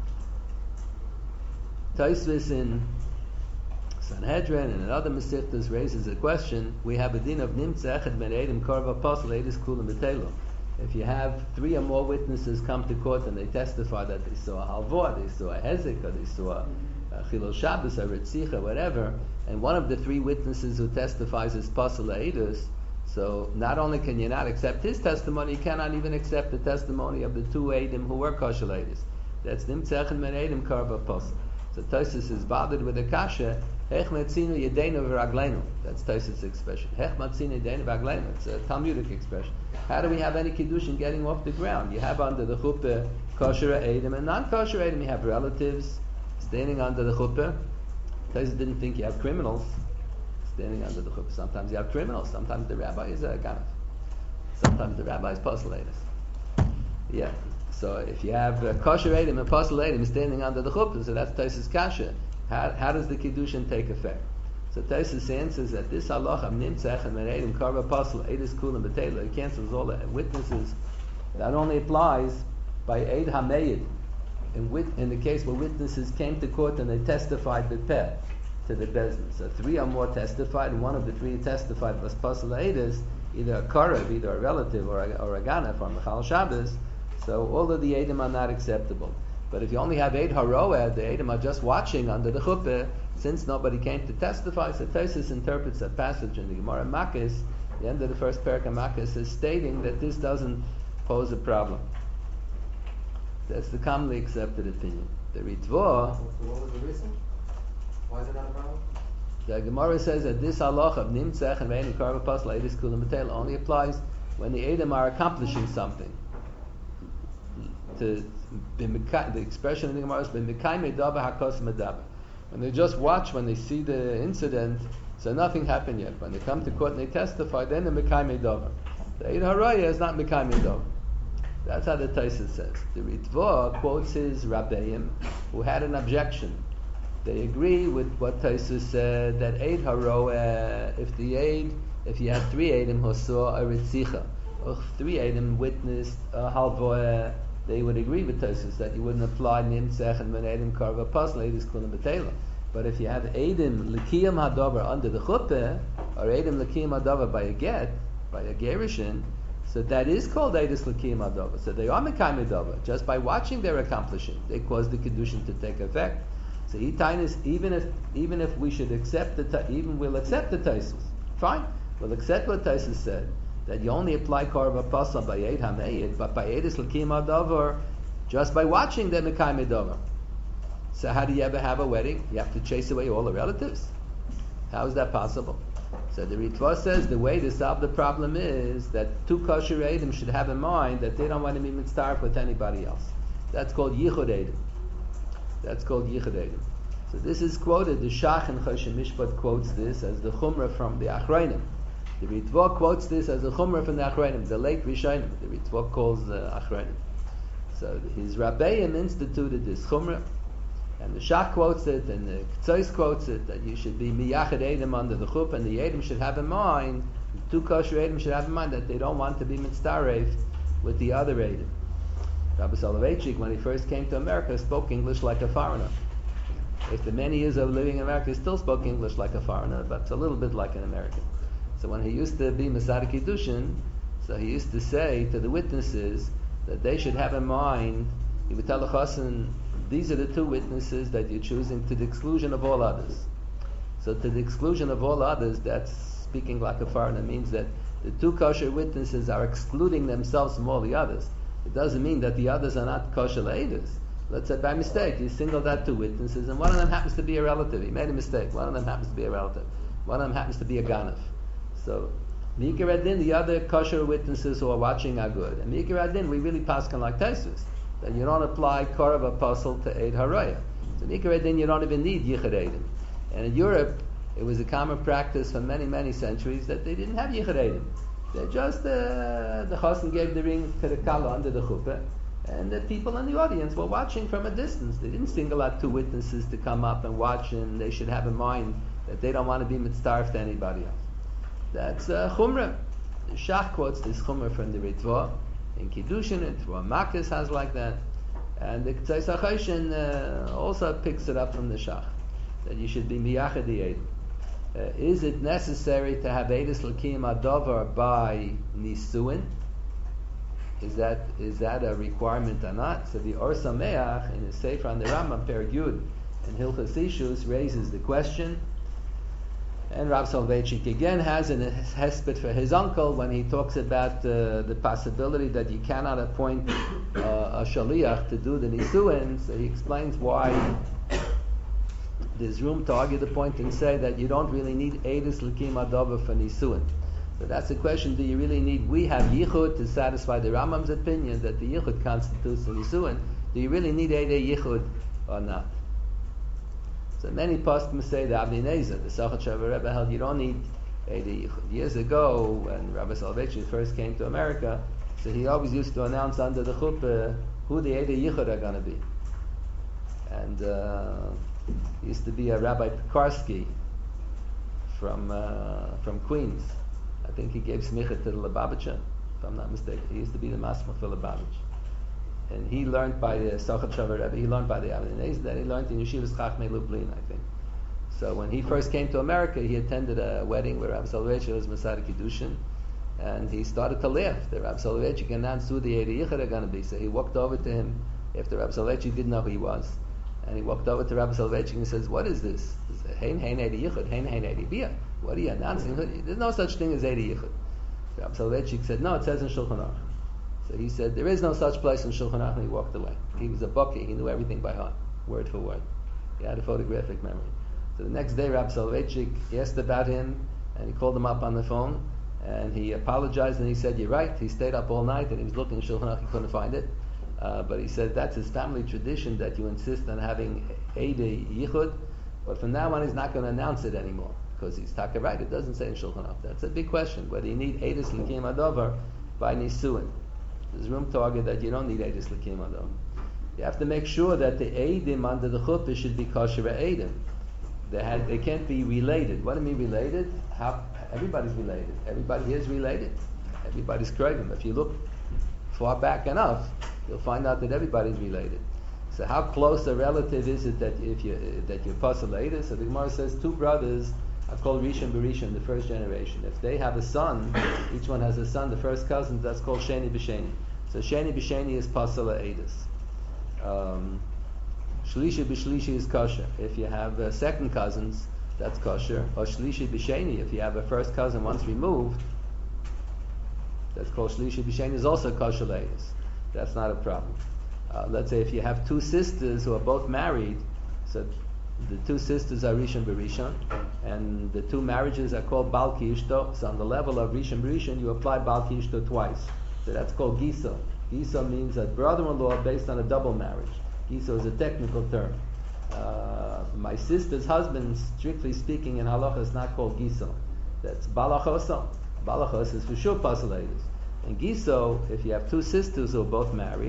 Taisvis in Sanhedrin and in other Masechtas raises a question. We have a din of Nimtzeh Echad Ben Eidim Korva Apostle Eidus Kulam B'Telo. If you have 3 or more witnesses come to court and they testify that they saw a halvor, they saw a hezek, or they saw a chilul Shabbos, a ritzicha, whatever, and one of the 3 witnesses who testifies is Pasal Eidus, so not only can you not accept his testimony, you cannot even accept the testimony of the 2 Eidim who were kosher Eidus. That's Nimtzeh Echad Ben Eidim Korva Apostle. So Tosfos is bothered with a kasha. Hech matzinu yedeinu v'ragleinu. That's Tosfos' expression. Hech matzinu yedeinu v'ragleinu. It's a Talmudic expression. How do we have any kiddushin getting off the ground? You have under the chuppah kosher edim and non-kosher edim. You have relatives standing under the chuppah. Tosfos didn't think you have criminals standing under the chuppah. Sometimes you have criminals. Sometimes the rabbi is a ganav. Sometimes the rabbi is poselatus. Yeah. So if you have kosher edim and posel edim standing under the chuppah, so that's Tosfos kasha. How does the kiddushin take effect? So Tosfos answers that this halacha nimtzech and edim karva posel edis kulam b'teila, it cancels all the witnesses. That only applies by eid hameid. In the case where witnesses came to court and they testified b'peh to the bezdin. So 3 or more testified, and one of the 3 testified was posel edis, either a karev, either a relative or a ganav from the Chal Shabbos. So all of the edim are not acceptable. But if you only have 8 haroeh, the edim are just watching under the chuppah, since nobody came to testify. So Tosfos interprets that passage in the Gemara Makis, the end of the first parak of Makis, is stating that this doesn't pose a problem. That's the commonly accepted opinion. The Ritva, What was the reason? Why is it not a problem? the Gemara says that this halacha of nimtzech and ve'enim karva pasla edis kulam b'teil only applies when the edim are accomplishing something. The expression in the Gemara is b'mekay medava hakos medava. When they just watch, when they see the incident, so nothing happened yet. When they come to court and they testify, then the mekay medava. The eid haraya is not mekay medava. That's how the Tosfos says. The Ritva quotes his Rabbeim who had an objection. They agree with what Tosfos said that eid haroeh, if you had 3 eidim who saw a ritzicha, or 3 eidim witnessed a halvoeh, they would agree with Tosfos that you wouldn't apply nimtzech and ben eidim karva pasla edis kulam b'teila. But if you have eidim l'kiyam hadavar under the chuppah, or eidim l'kiyam hadavar by a get, by a gerushin, so that is called edis l'kiyam hadavar. So they are mekayim hadavar. Just by watching, they're accomplishing. They cause the kiddushin to take effect. So Itainus, even if we should accept we'll accept the Tosfos. Fine, we'll accept what Tosfos said, that you only apply karva pasla by eid hameid, but by edis l'kiyam hadavar, just by watching them mekayim hadavar. So how do you ever have a wedding? You have to chase away all the relatives. How is that possible? So the Ritva says the way to solve the problem is that 2 kosher eidim should have in mind that they don't want to be mitzaref with anybody else. That's called yichud eidim. So this is quoted. The Shach in Choshen Mishpat quotes this as the Chumrah from the Achronim. The Ritva quotes this as the Chumrah from the Achronim, the late Rishonim. The Ritva calls the Achronim. So his Rabbeim instituted this chumrah, and the Shach quotes it, and the Ktsois quotes it, that you should be miyachad Edom under the chuppah, and the Edom should have in mind, the two kosher Edom should have in mind that they don't want to be mitzdaref with the other Edom. Rabbi Soloveitchik, when he first came to America, spoke English like a foreigner. After many years of living in America, he still spoke English like a foreigner, but a little bit like an American. So when he used to be Masada Kiddushin, so he used to say to the witnesses that they should have in mind, he would tell the chassan, these are the two witnesses that you're choosing to the exclusion of all others. So to the exclusion of all others, that's speaking like a foreigner, means that the two kosher witnesses are excluding themselves from all the others. It doesn't mean that the others are not kosher le'edus. Let's say by mistake, you singled out two witnesses, and one of them happens to be a relative. He made a mistake. One of them happens to be a relative. One of them happens to be a ganef. So, Mikar Adin, the other kosher witnesses who are watching are good. And Mikar Adin, we really paskin like Taisus, that you don't apply Korav Apostle to Eid Haraya. So Mikar Adin, you don't even need Yichud Eidim. And in Europe, it was a common practice for many, many centuries that they didn't have Yichud Eidim. They just, the chassan gave the ring to the kala under the chuppah, and the people in the audience were watching from a distance. They didn't single out two witnesses to come up and watch, and they should have in mind that they don't want to be mitzdarf to anybody else. That's chumrah. The Shach quotes this chumrah from the Ritva in Kiddushin, and Ritva Makis has like that, and the Ktsois HaChoshen also picks it up from the Shach, that you should be miyachad the Eid. Is it necessary to have Eidus L'Kiyum Adover by Nisuin? Is that a requirement or not? So the Or Sameach in his Sefer on the Rambam Per Yud and Hilchos Ishus raises the question, and Rav Soloveitchik again has in his hesped for his uncle when he talks about the possibility that you cannot appoint a shaliach to do the nisuin. So he explains why there's room to argue the point and say that you don't really need Eidus L'Kiyum Adover for nisuin. So that's the question: do you really need? We have yichud to satisfy the Rambam's opinion that the yichud constitutes the nisuin. Do you really need Eidei yichud or not? So many poskim say the Avnei Nezer, the Sochat Shavah Rebbe held you don't need Eidei yichud. Years ago, when Rabbi Soloveitchik first came to America, so he always used to announce under the chuppah who the Eidei yichud are going to be. And used to be a Rabbi Pekarsky from Queens. I think he gave smicha to the Lubavitcher, if I'm not mistaken. He used to be the masmach for Lubavitch. And he learned by the Sochat Shavah Rebbe, he learned by the Avnei Nezer, then he learned in Yeshivas Chachmei Lublin, I think. So when he first came to America, he attended a wedding where Rabbi Soloveitchik was Masada Kiddushin, and he started to laugh. The Rabbi Soloveitchik announced who the Eidei Yichud are going to be. So he walked over to him, after Rabbi Soloveitchik didn't know who he was, and he walked over to Rabbi Soloveitchik and he says, "What is this?" He said, "Hein Eidei Yichud, Hein Eidei Bia. What are you announcing? There's no such thing as Eidei Yichud." Rabbi Soloveitchik said, "No, it says in Shulchan Aruch." So he said, "There is no such place in Shulchan Aruch," and he walked away. He was a baki, he knew everything by heart, word for word. He had a photographic memory. So the next day, Rabbi Soloveitchik asked about him, and he called him up on the phone, and he apologized, and he said, "You're right, he stayed up all night, and he was looking in Shulchan Aruch, he couldn't find it. But he said that's his family tradition that you insist on having Eidei Yichud, but from now on he's not going to announce it anymore, because he's taka right, it doesn't say in Shulchan Aruch." That's a big question, whether you need Eidus L'Kiyum Adover by Nisuin. There's room to argue that you don't need Eidus L'Kiyum Adover. You have to make sure that the Eidim under the chuppah should be kosher Eidim. They can't be related. What do you mean related? Everybody's related. Everybody is related. Everybody's kreivim. If you look far back enough, you'll find out that everybody's related. So how close a relative is it that you're pasalated? So the Gemara says two brothers are called Rishon B'Rishon, the first generation. If they have a son, each one has a son, the first cousin, that's called Sheni B'Sheni. So Sheni B'Sheni is pasala edus. Shlishi B'Shlishi is kosher. If you have second cousins, that's kosher. Or Shlishi B'Sheni, if you have a first cousin once removed, that's called Shlishi B'Sheni, is also kosher edus. That's not a problem. Let's say if you have two sisters who are both married, so the two sisters are Rishon B'Rishon, and the two marriages are called Bal Ki Ishto. So on the level of Rishon B'Rishon, you apply Bal Ki Ishto twice. So that's called Giso. Giso means a brother-in-law based on a double marriage. Giso is a technical term. My sister's husband, strictly speaking, in halacha is not called Giso. That's Balachoso. Balachos is for sure pasalatus. And Giso, if you have two sisters who are both married,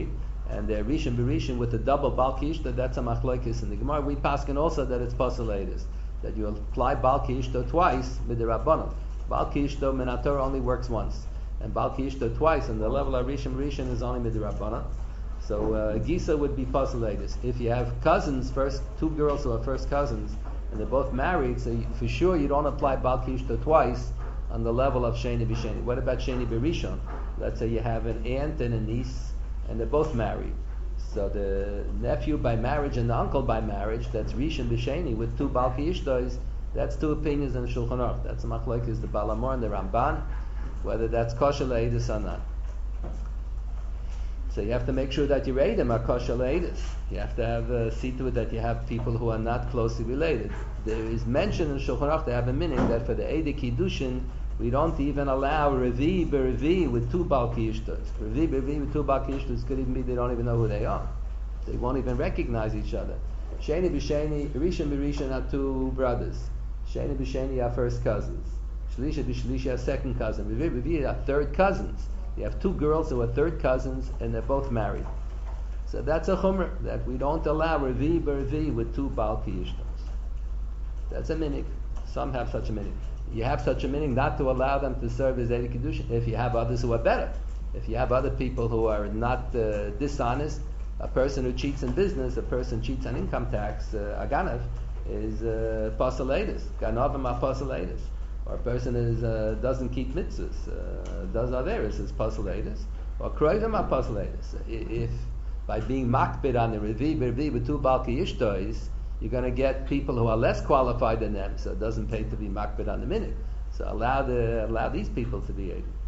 and they're Rishon B'Rishon with a double Balki Ishta, that's a Machlokes in the Gemara. We paskin also that it's Pasalatus, that you apply Balki Ishta twice with the Rabbanon. Balki Ishta Minator only works once, and Balki Ishta twice, and the level of Rishon B'Rishon is only with the Rabbanon. So Gisa would be Pasalatus. If you have cousins, first two girls who are first cousins, and they're both married, so for sure you don't apply Balki Ishta twice on the level of Sheni B'Sheni. What about Sheni B'Rishon? Let's say you have an aunt and a niece, and they're both married. So the nephew by marriage and the uncle by marriage, that's Rishon B'Sheni with two Balki Ishtos, that's two opinions in the Shulchan Aruch. That's a machlokes, the Baal HaMaor and the Ramban, whether that's kosher le'edus or not. So you have to make sure that your Eidim are kosher le'edus. You have to have see to it that you have people who are not closely related. There is mention in Shulchan Aruch, they have a minhag that for the Eidei Kiddushin, we don't even allow Revi B'Revi with two Balki Ishtos. Revi B'Revi with two Balki Ishtos could even be they don't even know who they are. They won't even recognize each other. Sheni B'Sheni, Rishon B'Rishon are two brothers. Sheni B'Sheni are first cousins. Shlisha B'Shlisha are second cousins. Revi B'Revi are third cousins. You have two girls who are third cousins and they're both married. So that's a chumrah, that we don't allow Revi B'Revi with two Balki Ishtos. That's a minhag. Some have such a minhag. You have such a meaning not to allow them to serve as Eidei Kiddushin. If you have others who are better, if you have other people who are not dishonest, a person who cheats in business, a person cheats on income tax, aganav, is pasalatus. Ganavim are pasalatus. Or a person is doesn't keep mitzvahs, does averis is pasalatus. Or kroivim are pasalatus. If by being makbid on the revi with two balki ishtois, you're going to get people who are less qualified than them, so it doesn't pay to be makbid on the minute. So allow these people to be able.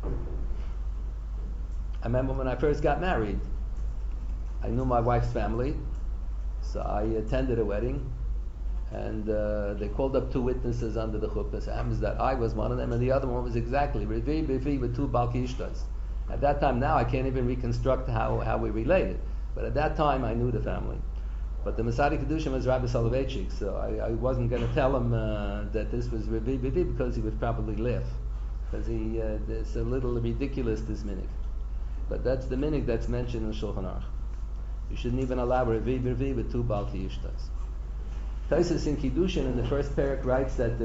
I remember when I first got married, I knew my wife's family, so I attended a wedding, and they called up two witnesses under the chuppah. So it happens that I was one of them, and the other one was exactly Revi B'Revi with two Balki Ishtos. At that time, now I can't even reconstruct how we related, but at that time I knew the family. But the Masadi Kedushin was Rabbi Soloveitchik, so I wasn't going to tell him that this was Revi B'Revi because he would probably laugh. Because it's a little ridiculous, this minhag. But that's the minhag that's mentioned in Shulchan Aruch. You shouldn't even allow Revi B'Revi with two Balki Ishtos. Taisus in Kiddushin in the first parak writes that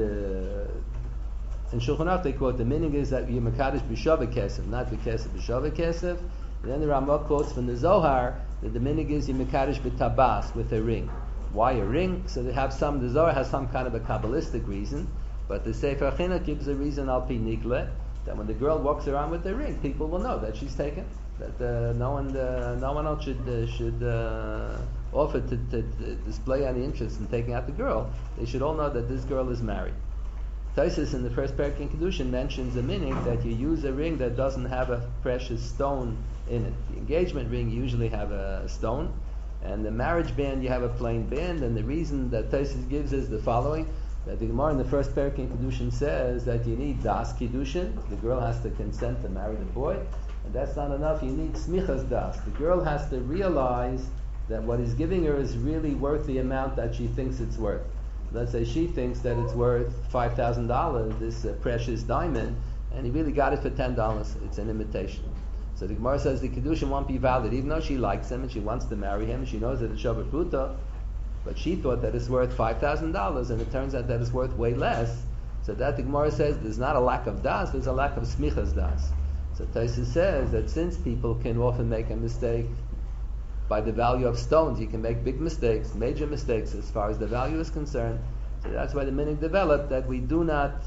in Shulchan Aruch they quote the minhag is that you mekadosh b'shaveh kesef, not b'kesef b'shaveh kesef. And then the Ramah quotes from the Zohar that the minhag is you mekadosh b'tabas, with a ring. Why a ring? So they have the Zohar has some kind of a Kabbalistic reason, but the Sefer Chinuch gives a reason al pi nikle, that when the girl walks around with the ring, people will know that she's taken. That no one else should offer to display any interest in taking out the girl. They should all know that this girl is married. Taisus in the first parak in Kedushin mentions a minhag that you use a ring that doesn't have a precious stone in it. The engagement ring you usually have a stone, and the marriage band you have a plain band. And the reason that Taisus gives is the following: that the Gemara in the first parak in Kedushin says that you need das Kiddushin. The girl has to consent to marry the boy, and that's not enough. You need smichas das. The girl has to realize that what he's giving her is really worth the amount that she thinks it's worth. Let's say she thinks that it's worth $5,000, this precious diamond, and he really got it for $10. It's an imitation. So the Gemara says the Kiddushin won't be valid, even though she likes him and she wants to marry him, and she knows that it's Shabbat Pruta, but she thought that it's worth $5,000, and it turns out that it's worth way less. So that the Gemara says there's not a lack of das, there's a lack of smichas das. So Taisus says that since people can often make a mistake by the value of stones, you can make big mistakes, major mistakes as far as the value is concerned. So that's why the minhag developed that we do not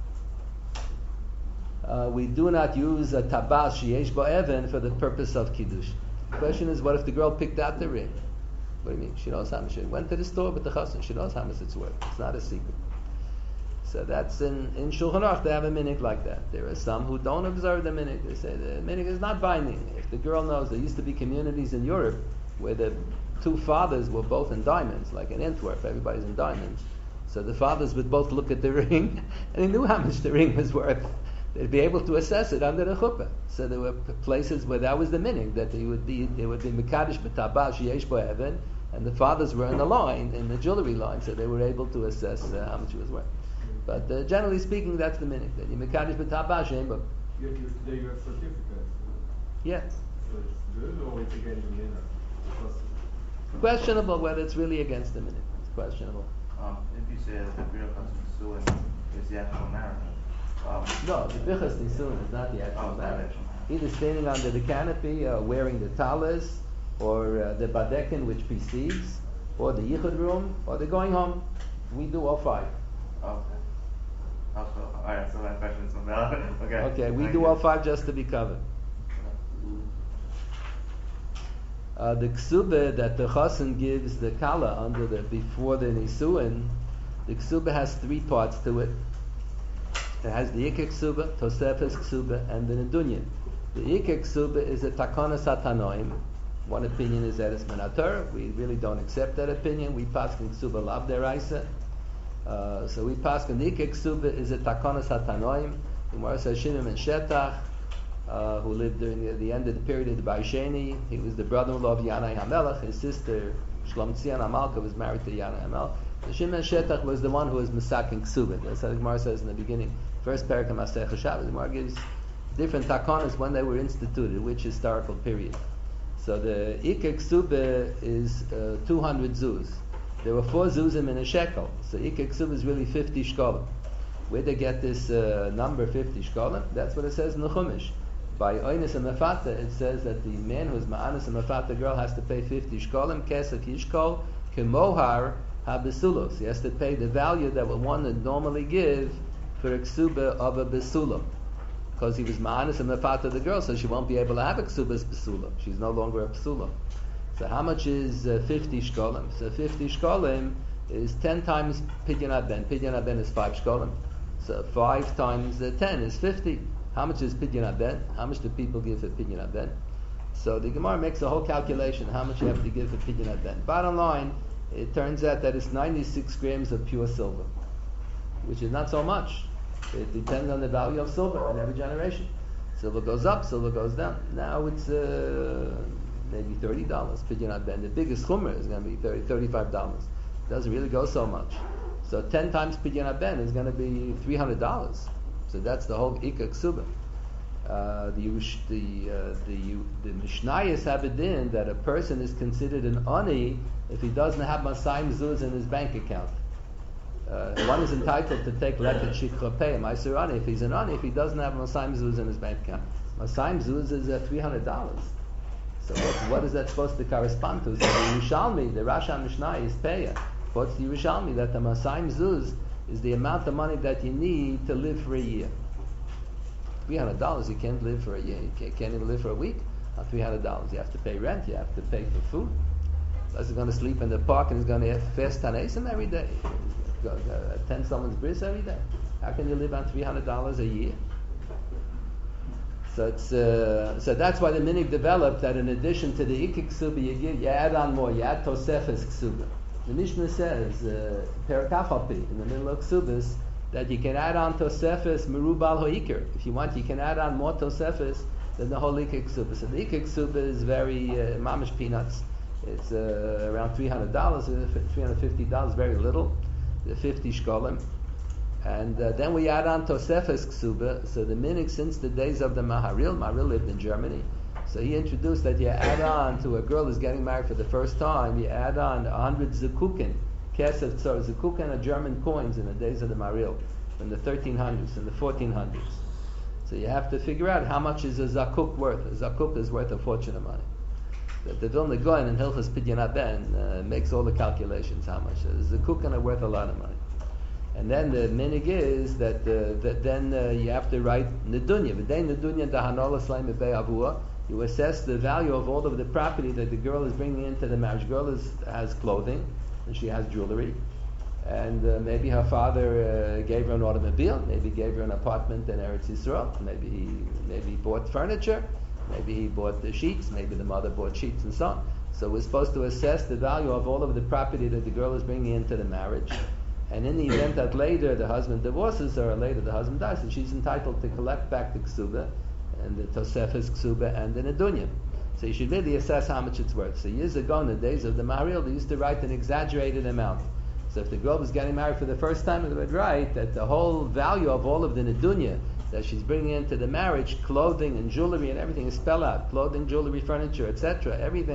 use a tabas sheyesh bo even for the purpose of kiddush. The question is, what if the girl picked out the ring? What do you mean? She knows how much. She went to the store with the chassan. She knows how much it's worth. It's not a secret. So that's in Shulchan Aruch they have a minhag like that. There are some who don't observe the minhag. They say the minhag is not binding. If the girl knows, there used to be communities in Europe where the two fathers were both in diamonds, like in Antwerp, everybody's in diamonds. So the fathers would both look at the ring, and they knew how much the ring was worth. They'd be able to assess it under the chuppah. So there were places where that was the minhag, that they would be mekadosh b'tabash yesh bo even, and the fathers were in the line, in the jewelry line, so they were able to assess how much it was worth. But generally speaking, that's the minhag, that you mekadosh b'tabash yesh bo. Today you have certificates. Yes. So it's good, or it's against the minhag? Questionable whether it's really against the minute. It's questionable. If you say that the Birchas Nisuin is the actual marriage, No, the Birchas Nisuin is not the actual it's not marriage. actual marriage. Either standing under the canopy, wearing the talis, or the badekin which precedes, or the yichud room, or the going home. We do all five. Okay. Alright, so my question is valid. Okay. Okay, we Thank do you. all five just to be covered. The ksubah that the chassan gives the kala before the nisuin, the ksubah has three parts to it. It has the ikek ksubah, tosefes ksubah, and the nedunya. The ikek ksubah is a takana satanoim. One opinion is that it's menator. We really don't accept that opinion. We pass in ksubah lav deraisa. So we pass in the ikek ksubah is a takana satanoim. Gemara says Shimon and Shetach, who lived during the end of the period of the Baisheni. He was the brother-in-law of Yanai HaMelech. His sister Shlom Tzion HaMalka was married to Yanai HaMelech. So Shimon Shetach was the one who was Masakin Ksubah. That's how the Gemara says in the beginning. First parak of Masech HaShabbos, the Gemara gives different takanas when they were instituted, which historical period. So the Ikek Ksubah is 200 zuz. There were 4 zuzim in a shekel. So Ikek Ksubah is really 50 shkolim. Where they get this number 50 shkolim? That's what it says in the Chumash. By Oinus and Mefata, it says that the man who's Ma'anis and Mefata girl has to pay 50 shkolim, kesef yishkol, kemohar ha-besulos. He has to pay the value that one would normally give for a ksuba of a besulah. Because he was Ma'anis and Mefata the girl, so she won't be able to have a ksuba's besulah. She's no longer a besulah. So how much is 50 shkolim? So 50 shkolim is 10 times pidyon haben. Pidyon haben is 5 shkolim. So 5 times 10 is 50. How much is pidyon haben? How much do people give for pidyon haben? So the Gemara makes a whole calculation how much you have to give for pidyon haben. Bottom line, it turns out that it's 96 grams of pure silver, which is not so much. It depends on the value of silver in every generation. Silver goes up, silver goes down. Now it's maybe $30 pidyon haben. The biggest chumrah is going to be $35. It doesn't really go so much. So 10 times pidyon haben is going to be $300. So that's the whole Ikek Ksubah. The Mishnayos have it in that a person is considered an ani if he doesn't have Masayim Zuz in his bank account. One is entitled to take Leket Shikha Pei, Ma'aser Ani, if he's an ani, if he doesn't have Masayim Zuz in his bank account. Masayim Zuz is $300. So what is that supposed to correspond to? So the Yerushalmi, the Rasha Mishnah is Peya. What's the Yerushalmi? That the Masayim Zuz is the amount of money that you need to live for a year. $300, you can't live for a year. You can't even live for a week on $300. You have to pay rent, you have to pay for food. Plus he's going to sleep in the park and he's going to have fast Tanesim every day. Attend someone's bris every day. How can you live on $300 a year? So it's so that's why the minig developed that in addition to the Ikek Ksubah you add on more, you add Tosefes Ksubah. The Mishnah says, Perakafapi, in the middle of Ksubas, that you can add on Tosefes Merubal Hoiker. If you want, you can add on more Tosefes than the whole Ikek Ksubah. So the Ikek Ksubah is very mamish peanuts. It's around $300, $350, very little, the 50 shkolim. And then we add on Tosefes Ksubah. So the minig since the days of the Maharil lived in Germany. So he introduced that you add on to a girl who's getting married for the first time, you add on 100 zekukin, kesef tzor. Zekukin are German coins in the days of the Maril, in the 1300s and the 1400s. So you have to figure out how much is a zakuk worth. A zakuk is worth a fortune of money. The Vilna Gaon in Hilchos Pidyon Haben makes all the calculations how much. Zekukin are worth a lot of money. And then the minig is that then you have to write nedunya. V'dei nedunya dahanola slaim b'bei avua. You assess the value of all of the property that the girl is bringing into the marriage. Girl has clothing, and she has jewelry, and maybe her father gave her an automobile, maybe gave her an apartment in Eretz Yisrael, maybe he bought furniture, maybe he bought the sheets, maybe the mother bought sheets and so on. So we're supposed to assess the value of all of the property that the girl is bringing into the marriage. And in the event that later the husband divorces her, or later the husband dies, and she's entitled to collect back the ksubah, and the Tosefes Ksubah and the Nedunya. So you should really assess how much it's worth. So years ago, in the days of the Maharil, they used to write an exaggerated amount. So if the girl was getting married for the first time, they would write that the whole value of all of the Nedunya that she's bringing into the marriage, clothing and jewelry and everything is spelled out. Clothing, jewelry, furniture, etc. Everything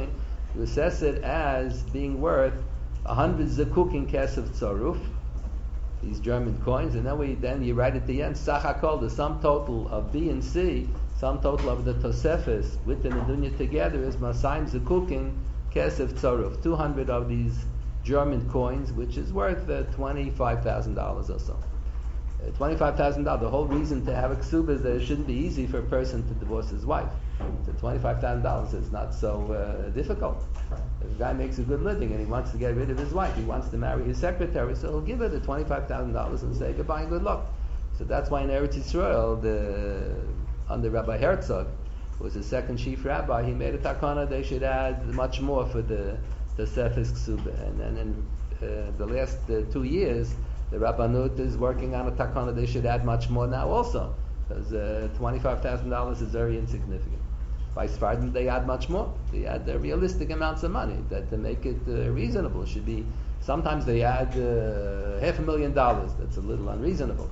you assess it as being worth 100 zekukin kesef tzaruf, these German coins, and then you write at the end, Sachakol, the sum total of B and C, sum total of the Tosefes with the Nedunya together is Masayim Zekukin Kesef Tzaruf, 200 of these German coins, which is worth $25,000 or so. $25,000. The whole reason to have a ksuba is that it shouldn't be easy for a person to divorce his wife. So $25,000 is not so difficult. If a guy makes a good living and he wants to get rid of his wife, he wants to marry his secretary, so he'll give her the $25,000 and say goodbye and good luck. So that's why in Eretz Yisrael, under Rabbi Herzog, who was the second chief rabbi, he made a takana they should add much more for the Sefes Ksuba. And then in the last 2 years, the Rabbanut is working on a takana they should add much more now also, because $25,000 is very insignificant. By Sfardim, they add much more. They add realistic amounts of money that to make it reasonable. It should be. Sometimes they add $500,000. That's a little unreasonable,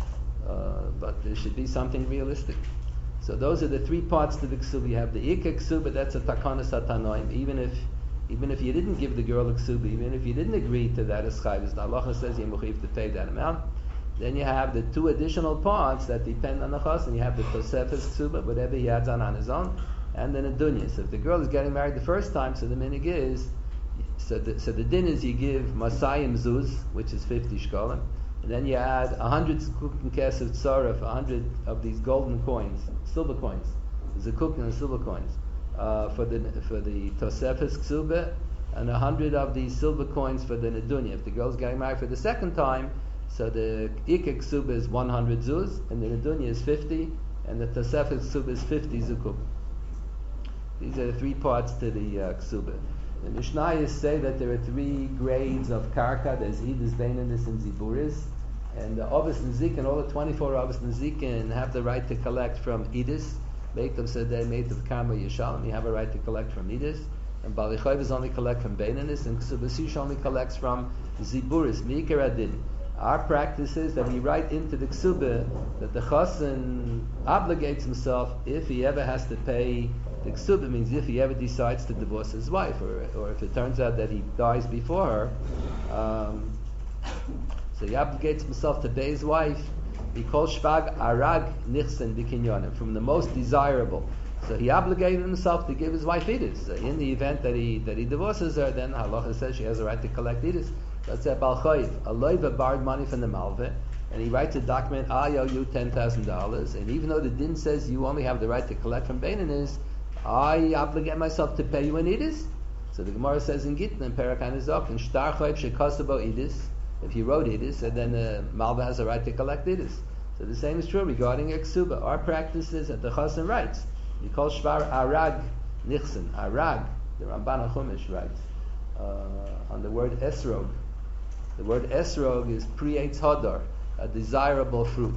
but there should be something realistic. So those are the three parts to the ksuba. You have the ikka ksuba. That's a takana satanoim. Even if you didn't give the girl a ksuba, even if you didn't agree to that as chayvus, the halacha says you're mechuyev to pay that amount. Then you have the two additional parts that depend on the chas, and you have the tosefes ksuba, whatever he adds on his own, and then a dunya. So if the girl is getting married the first time, so the minig is, so the din is you give masayim zuz, which is 50 shkolim, and then you add 100 zekukin kesef tzaref, 100 of these golden coins, silver coins, zekukin and silver coins, for the tosefes ksuba, and 100 of these silver coins for the nedunya. If the girl is getting married for the second time, so the ikka ksuba is 100 zuz, and the nedunya is 50, and the tosefes ksuba is 50 zukuk. These are the three parts to the ksuba. The Mishnayos say that there are three grades of karka. There's Idus, Beininus, and Ziburis. And the Avos and Zikin, all the 24 Avos and Zikin have the right to collect from Idus. Make them Sedeh, made of Karma Yishalom. You have a right to collect from Idus. And Bali Chayvus only collect from Beininus, and Ksubasish only collects from Ziburis, Mikar Adin. Our practice is that we write into the ksuba that the chassan obligates himself if he ever has to pay the ksuba, means if he ever decides to divorce his wife, or if it turns out that he dies before her, so he obligates himself to pay his wife. He calls shvag arag nichsen bikinyonim, from the most desirable. So he obligated himself to give his wife idus. So in the event that he divorces her, then halacha says she has a right to collect idus. Let's say Bal Chayiv, a loiva borrowed money from the malveh, and he writes a document, I owe you $10,000, and even though the din says you only have the right to collect from Beininus, I obligate myself to pay you an idus. So the Gemara says in Gittin, in Perakan Izok, in Shtar Chayiv shekasabo idus, if you wrote idus, and then the malveh has a right to collect idus. So the same is true regarding a ksuba. Our practice is that the chassan writes, you call shvar arag nichsen, arag, the Ramban HaChumash writes, on the word esrog. The word esrog is pre-eitz hadar, a desirable fruit.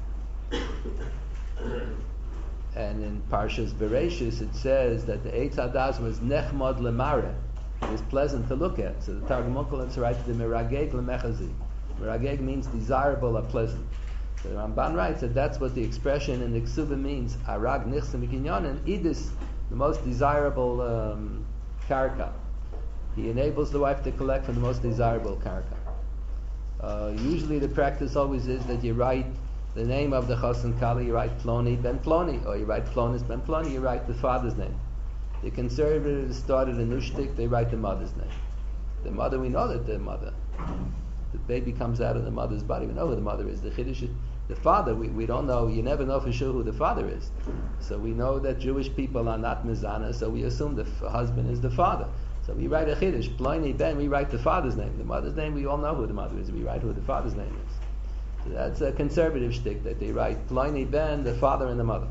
And in Parshas Bereshis it says that the eitz hadas was nechmad lemare. It was pleasant to look at. So the Targum Onkelos writes the merageg lemechazi. Merageg means desirable or pleasant. So the Ramban writes that that's what the expression in the ksuba means. Arag nichsen mikinyonin, idus, the most desirable karka. He enables the wife to collect from the most desirable karka. Usually the practice always is that you write the name of the chassan kala, you write Ploni ben Ploni, or you write Plonis ben Ploni, you write the father's name. The conservatives started a new shtick, they write the mother's name. The mother, we know that the mother. The baby comes out of the mother's body, we know who the mother is. The Chiddush, the father, we don't know, you never know for sure who the father is. So we know that Jewish people are not mizana, so we assume the husband is the father. So we write a chiddush, Ploni ben, we write the father's name. The mother's name, we all know who the mother is. We write who the father's name is. So that's a conservative shtick, that they write Ploni ben, the father and the mother.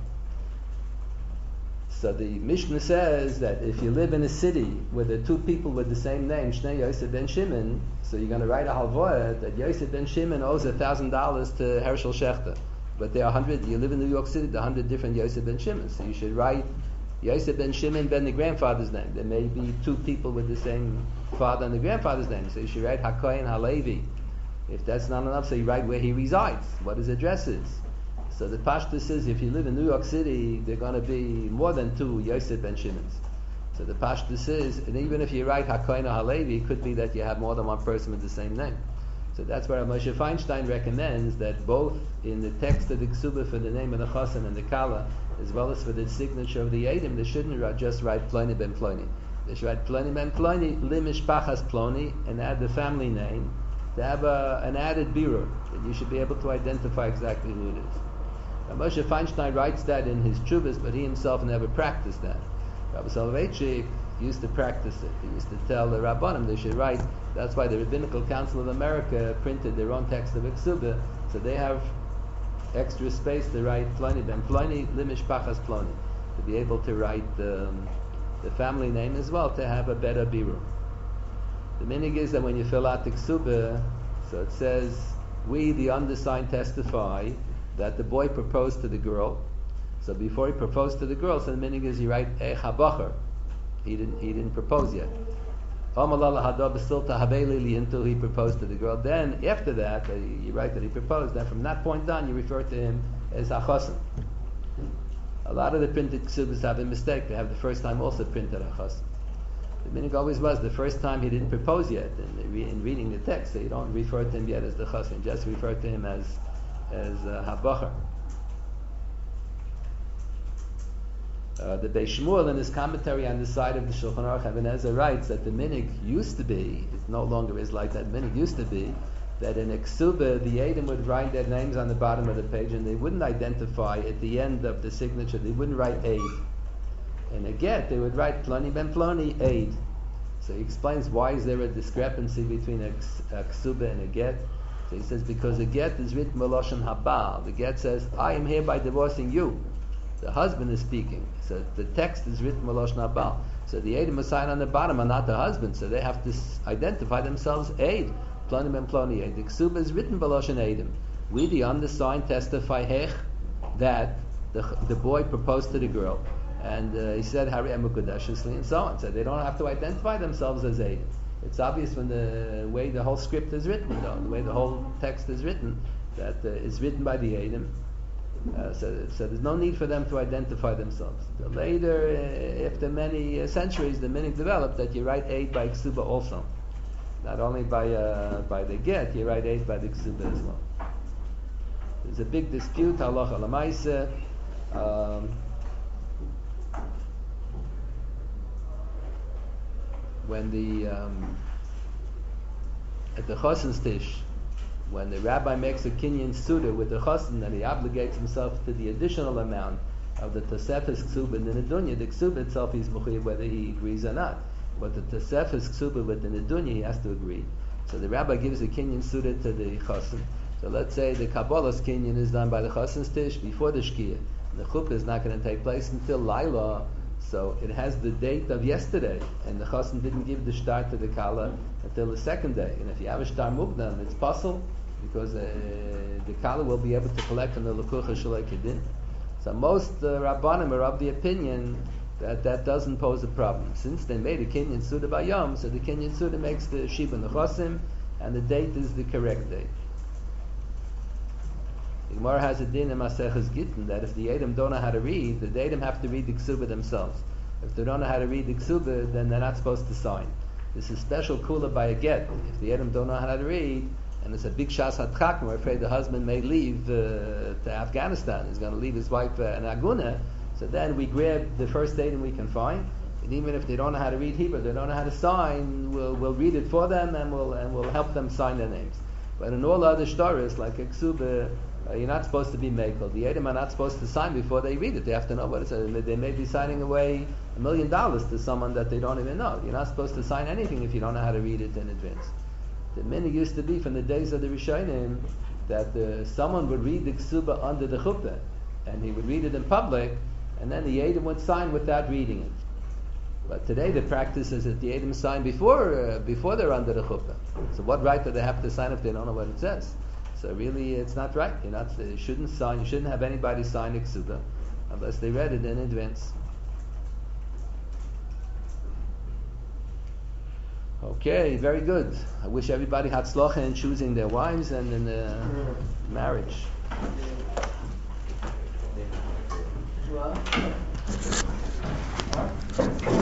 So the Mishnah says that if you live in a city where there are two people with the same name, Shnei Yosef ben Shimon, so you're going to write a halvoah that Yosef ben Shimon owes $1,000 to Herschel Schechter. But there are 100, you live in New York City, there are 100 different Yosef ben Shimon. So you should write Yosef ben Shimon ben the grandfather's name. There may be two people with the same father and the grandfather's name. So you should write HaKohen HaLevi. If that's not enough, so you write where he resides, what his address is. So the Pashtus says if you live in New York City, there are going to be more than two Yosef ben Shimons. So the pashtus is, and even if you write Hakohen or Halevi, it could be that you have more than one person with the same name. So that's where Moshe Feinstein recommends that both in the text of the Ksuba for the name of the Chassan and the Kala, as well as for the signature of the Eidim, they shouldn't just write Ploni ben Ploni. They should write Ploni ben Ploni, Limish Pachas Ploni, and add the family name to have an added birur, that you should be able to identify exactly who it is. Now, Moshe Feinstein writes that in his Chuvas, but he himself never practiced that. Rabbi Soloveitchik used to practice it. He used to tell the Rabbanim they should write. That's why the Rabbinical Council of America printed their own text of Iksuba, so they have extra space to write Ploni ben Ploni, Limish Pachas Ploni, to be able to write the family name as well, to have a better birur. The minig is that when you fill out the Ksuba, so it says, we, the undersigned, testify that the boy proposed to the girl. So before he proposed to the girl, so the minig is you write Habacher. He didn't propose yet. Until he proposed to the girl. Then after that, you write that he proposed. Then from that point on, you refer to him as Achasan. A lot of the printed ksubas have a mistake. They have the first time also printed Achasan. The minig always was the first time he didn't propose yet. In reading the text, so you don't refer to him yet as the Chasan. Just refer to him as Habacher. The Beis Shmuel in his commentary on the side of the Shulchan Aruch Even Ezra writes that the minig used to be, it no longer is like that, minig used to be, that in a ksuba, the Eidim would write their names on the bottom of the page and they wouldn't identify at the end of the signature, they wouldn't write Eid. In a get, they would write Ploni ben Ploni, Eid. So he explains why is there a discrepancy between a ksuba and a get. So he says because a get is written Meloshan Habal. The get says, I am hereby divorcing you. The husband is speaking. So the text is written Malosh Nabal. So the Eidim assigned on the bottom are not the husband, so they have to identify themselves Eid. Ploni ben Ploni Eid. The Ksuba is written Malosh and Eidim. We, the undersigned, testify Hech that the boy proposed to the girl. And he said Hari Amukudashisli and so on. So they don't have to identify themselves as Eidim. It's obvious when the way the whole script is written, though, the way the whole text is written, that it's written by the Eidim. So there's no need for them to identify themselves. Later, after many centuries, the minig developed that you write Eid by Ksuba also. Not only by the get, you write Eid by the Ksuba as well. There's a big dispute, halacha l'maaseh. When at the Chosin's Tish, when the rabbi makes a kinyan suda with the chassan, and he obligates himself to the additional amount of the tosefes ksuba in the nedunya, the ksuba itself is mechuyev whether he agrees or not. But the tosefes ksuba with the nedunya, he has to agree. So the rabbi gives a kinyan suda to the chassan. So let's say the kabbalah's kinyan is done by the chassan's tish before the shkia. The chuppah is not going to take place until Laila, so it has the date of yesterday, and the chassan didn't give the shtar to the kala until the second day. And if you have a shtar mukdam, it's possible, because the kala will be able to collect on the lekucha shalei kedin. So most rabbanim are of the opinion that doesn't pose a problem. Since they made a kinyan suda bayom, so the kinyan suda makes the shiba nechosim, and the date is the correct date. The Gemara has a din in Maseches Gittin that if the Eidim don't know how to read, the Eidim have to read the Ksuba themselves. If they don't know how to read the Ksuba, then they're not supposed to sign. This is special kula by a get. If the Eidim don't know how to read, and it's a big shas hatchak, we're afraid the husband may leave to Afghanistan. He's going to leave his wife in Aguna. So then we grab the first Eidim we can find, and even if they don't know how to read Hebrew, they don't know how to sign, we'll read it for them and we'll help them sign their names. But in all other shtaris, like a Ksuba, you're not supposed to be makel. The Eidim are not supposed to sign before they read it. They have to know what it says. They may be signing away $1 million to someone that they don't even know. You're not supposed to sign anything if you don't know how to read it in advance. The minhag used to be from the days of the Rishonim that someone would read the ksuba under the chuppah, and he would read it in public, and then the Eidim would sign without reading it. But today the practice is that the Eidim sign before they're under the chuppah. So what right do they have to sign if they don't know what it says? So really, it's not right. You shouldn't sign. You shouldn't have anybody sign a ksuba unless they read it in advance. Okay, very good. I wish everybody had tzlocha in choosing their wives and in marriage.